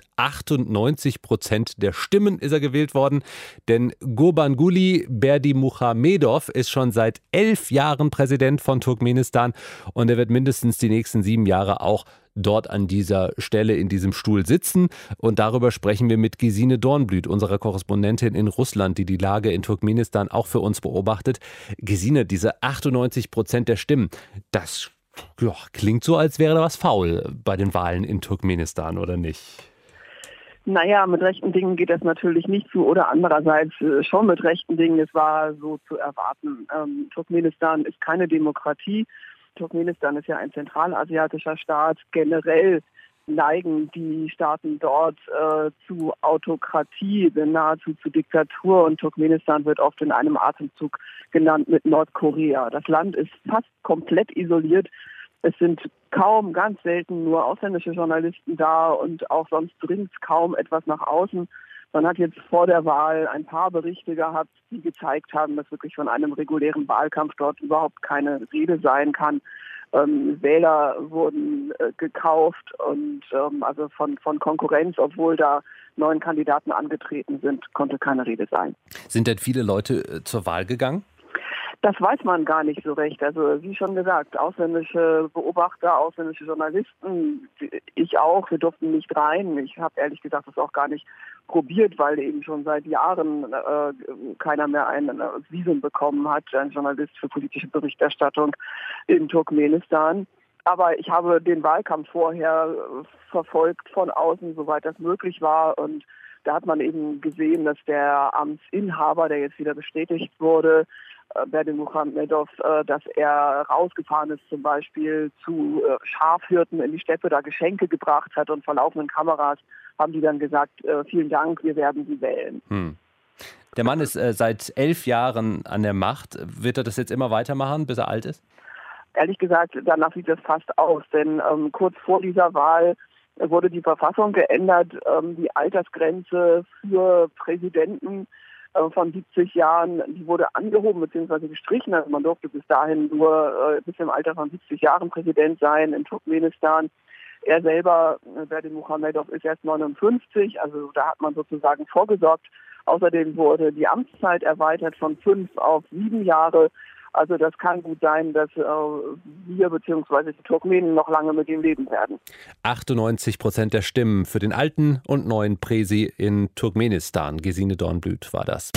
98% der Stimmen ist er gewählt worden. Denn Gurbanguly Berdimuhamedov ist schon seit 11 Jahren Präsident von Turkmenistan. Und er wird mindestens die nächsten 7 Jahre auch dort an dieser Stelle in diesem Stuhl sitzen. Und darüber sprechen wir mit Gesine Dornblüt, unserer Korrespondentin in Russland, die die Lage in Turkmenistan auch für uns beobachtet. Gesine, diese 98% der Stimmen, das klingt so, als wäre da was faul bei den Wahlen in Turkmenistan, oder nicht? Naja, mit rechten Dingen geht das natürlich nicht zu, oder andererseits schon mit rechten Dingen. Es war so zu erwarten. Turkmenistan ist keine Demokratie. Turkmenistan ist ja ein zentralasiatischer Staat. Generell neigen die Staaten dort zu Autokratie, nahezu zu Diktatur. Und Turkmenistan wird oft in einem Atemzug genannt mit Nordkorea. Das Land ist fast komplett isoliert. Es sind kaum, ganz selten nur ausländische Journalisten da und auch sonst dringt kaum etwas nach außen. Man hat jetzt vor der Wahl ein paar Berichte gehabt, die gezeigt haben, dass wirklich von einem regulären Wahlkampf dort überhaupt keine Rede sein kann. Wähler wurden gekauft und also von Konkurrenz, obwohl da 9 Kandidaten angetreten sind, konnte keine Rede sein. Sind denn viele Leute zur Wahl gegangen? Das weiß man gar nicht so recht. Also wie schon gesagt, ausländische Beobachter, ausländische Journalisten, ich auch, wir durften nicht rein. Ich habe ehrlich gesagt das auch gar nicht probiert, weil eben schon seit Jahren keiner mehr ein Visum bekommen hat, ein Journalist für politische Berichterstattung in Turkmenistan. Aber ich habe den Wahlkampf vorher verfolgt von außen, soweit das möglich war. Und da hat man eben gesehen, dass der Amtsinhaber, der jetzt wieder bestätigt wurde, Berdimuhamedov, dass er rausgefahren ist, zum Beispiel zu Schafhirten in die Steppe, da Geschenke gebracht hat, und vor laufenden Kameras haben die dann gesagt, vielen Dank, wir werden Sie wählen. Der Mann ist seit 11 Jahren an der Macht. Wird er das jetzt immer weitermachen, bis er alt ist? Ehrlich gesagt, danach sieht das fast aus, denn kurz vor dieser Wahl wurde die Verfassung geändert, die Altersgrenze für Präsidenten von 70 Jahren, die wurde angehoben bzw. gestrichen. Also man durfte bis dahin nur bis im Alter von 70 Jahren Präsident sein in Turkmenistan. Er selber, Berdimuhamedov, ist erst 59, also da hat man sozusagen vorgesorgt. Außerdem wurde die Amtszeit erweitert von 5 auf 7 Jahre. Also das kann gut sein, dass wir bzw. die Turkmenen noch lange mit ihm leben werden. 98% der Stimmen für den alten und neuen Präsi in Turkmenistan. Gesine Dornblüt war das.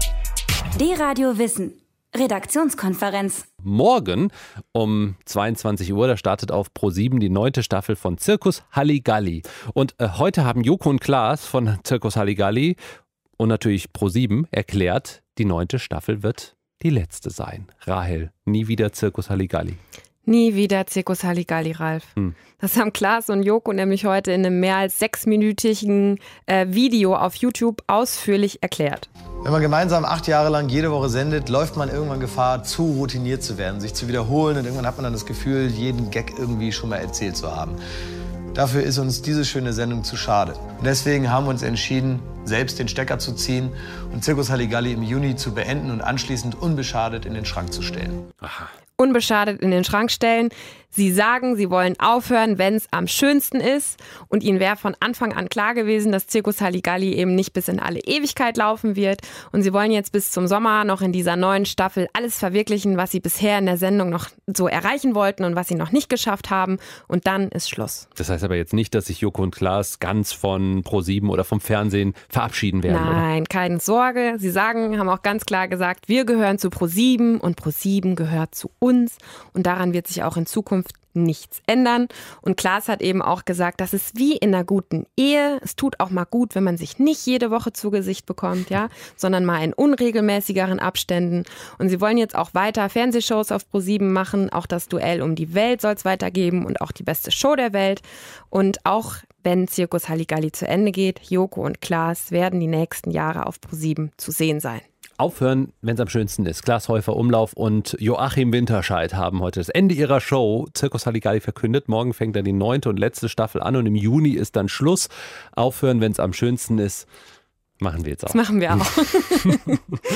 D-Radio Wissen. Redaktionskonferenz. Morgen um 22 Uhr, da startet auf Pro7 die 9. Staffel von Zirkus Halligalli. Und heute haben Joko und Klaas von Zirkus Halligalli und natürlich Pro7 erklärt, die 9. Staffel wird die letzte sein. Rahel, nie wieder Zirkus Halligalli. Nie wieder Zirkus Halligalli, Ralf. Das haben Klaas und Joko nämlich heute in einem mehr als 6-minütigen Video auf YouTube ausführlich erklärt. Wenn man gemeinsam 8 Jahre lang jede Woche sendet, läuft man irgendwann Gefahr, zu routiniert zu werden, sich zu wiederholen, und irgendwann hat man dann das Gefühl, jeden Gag irgendwie schon mal erzählt zu haben. Dafür ist uns diese schöne Sendung zu schade. Und deswegen haben wir uns entschieden, selbst den Stecker zu ziehen und Zirkus Halligalli im Juni zu beenden und anschließend unbeschadet in den Schrank zu stellen. Aha. Unbeschadet in den Schrank stellen. Sie sagen, sie wollen aufhören, wenn es am schönsten ist. Und ihnen wäre von Anfang an klar gewesen, dass Zirkus Halligalli eben nicht bis in alle Ewigkeit laufen wird. Und sie wollen jetzt bis zum Sommer noch in dieser neuen Staffel alles verwirklichen, was sie bisher in der Sendung noch so erreichen wollten und was sie noch nicht geschafft haben. Und dann ist Schluss. Das heißt aber jetzt nicht, dass sich Joko und Klaas ganz von Pro7 oder vom Fernsehen verabschieden werden, Nein, oder? Keine Sorge. Sie haben auch ganz klar gesagt, wir gehören zu Pro7 und Pro7 gehört zu uns. Und daran wird sich auch in Zukunft nichts ändern. Und Klaas hat eben auch gesagt, das ist wie in einer guten Ehe. Es tut auch mal gut, wenn man sich nicht jede Woche zu Gesicht bekommt, ja, sondern mal in unregelmäßigeren Abständen. Und sie wollen jetzt auch weiter Fernsehshows auf Pro7 machen. Auch das Duell um die Welt soll es weitergeben und auch die beste Show der Welt. Und auch wenn Zirkus Halligalli zu Ende geht, Joko und Klaas werden die nächsten Jahre auf Pro7 zu sehen sein. Aufhören, wenn es am schönsten ist. Klaas Häufer Umlauf und Joachim Winterscheid haben heute das Ende ihrer Show Zirkus Halligalli verkündet. Morgen fängt dann die 9. und letzte Staffel an und im Juni ist dann Schluss. Aufhören, wenn es am schönsten ist. Machen wir jetzt auch. Das machen wir auch.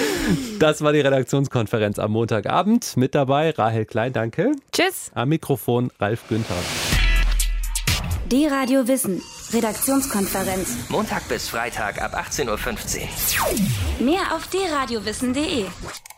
Das war die Redaktionskonferenz am Montagabend. Mit dabei Rahel Klein, danke. Tschüss. Am Mikrofon Ralf Günther. D-Radio Wissen. Redaktionskonferenz. Montag bis Freitag ab 18:15 Uhr. Mehr auf drradiowissen.de.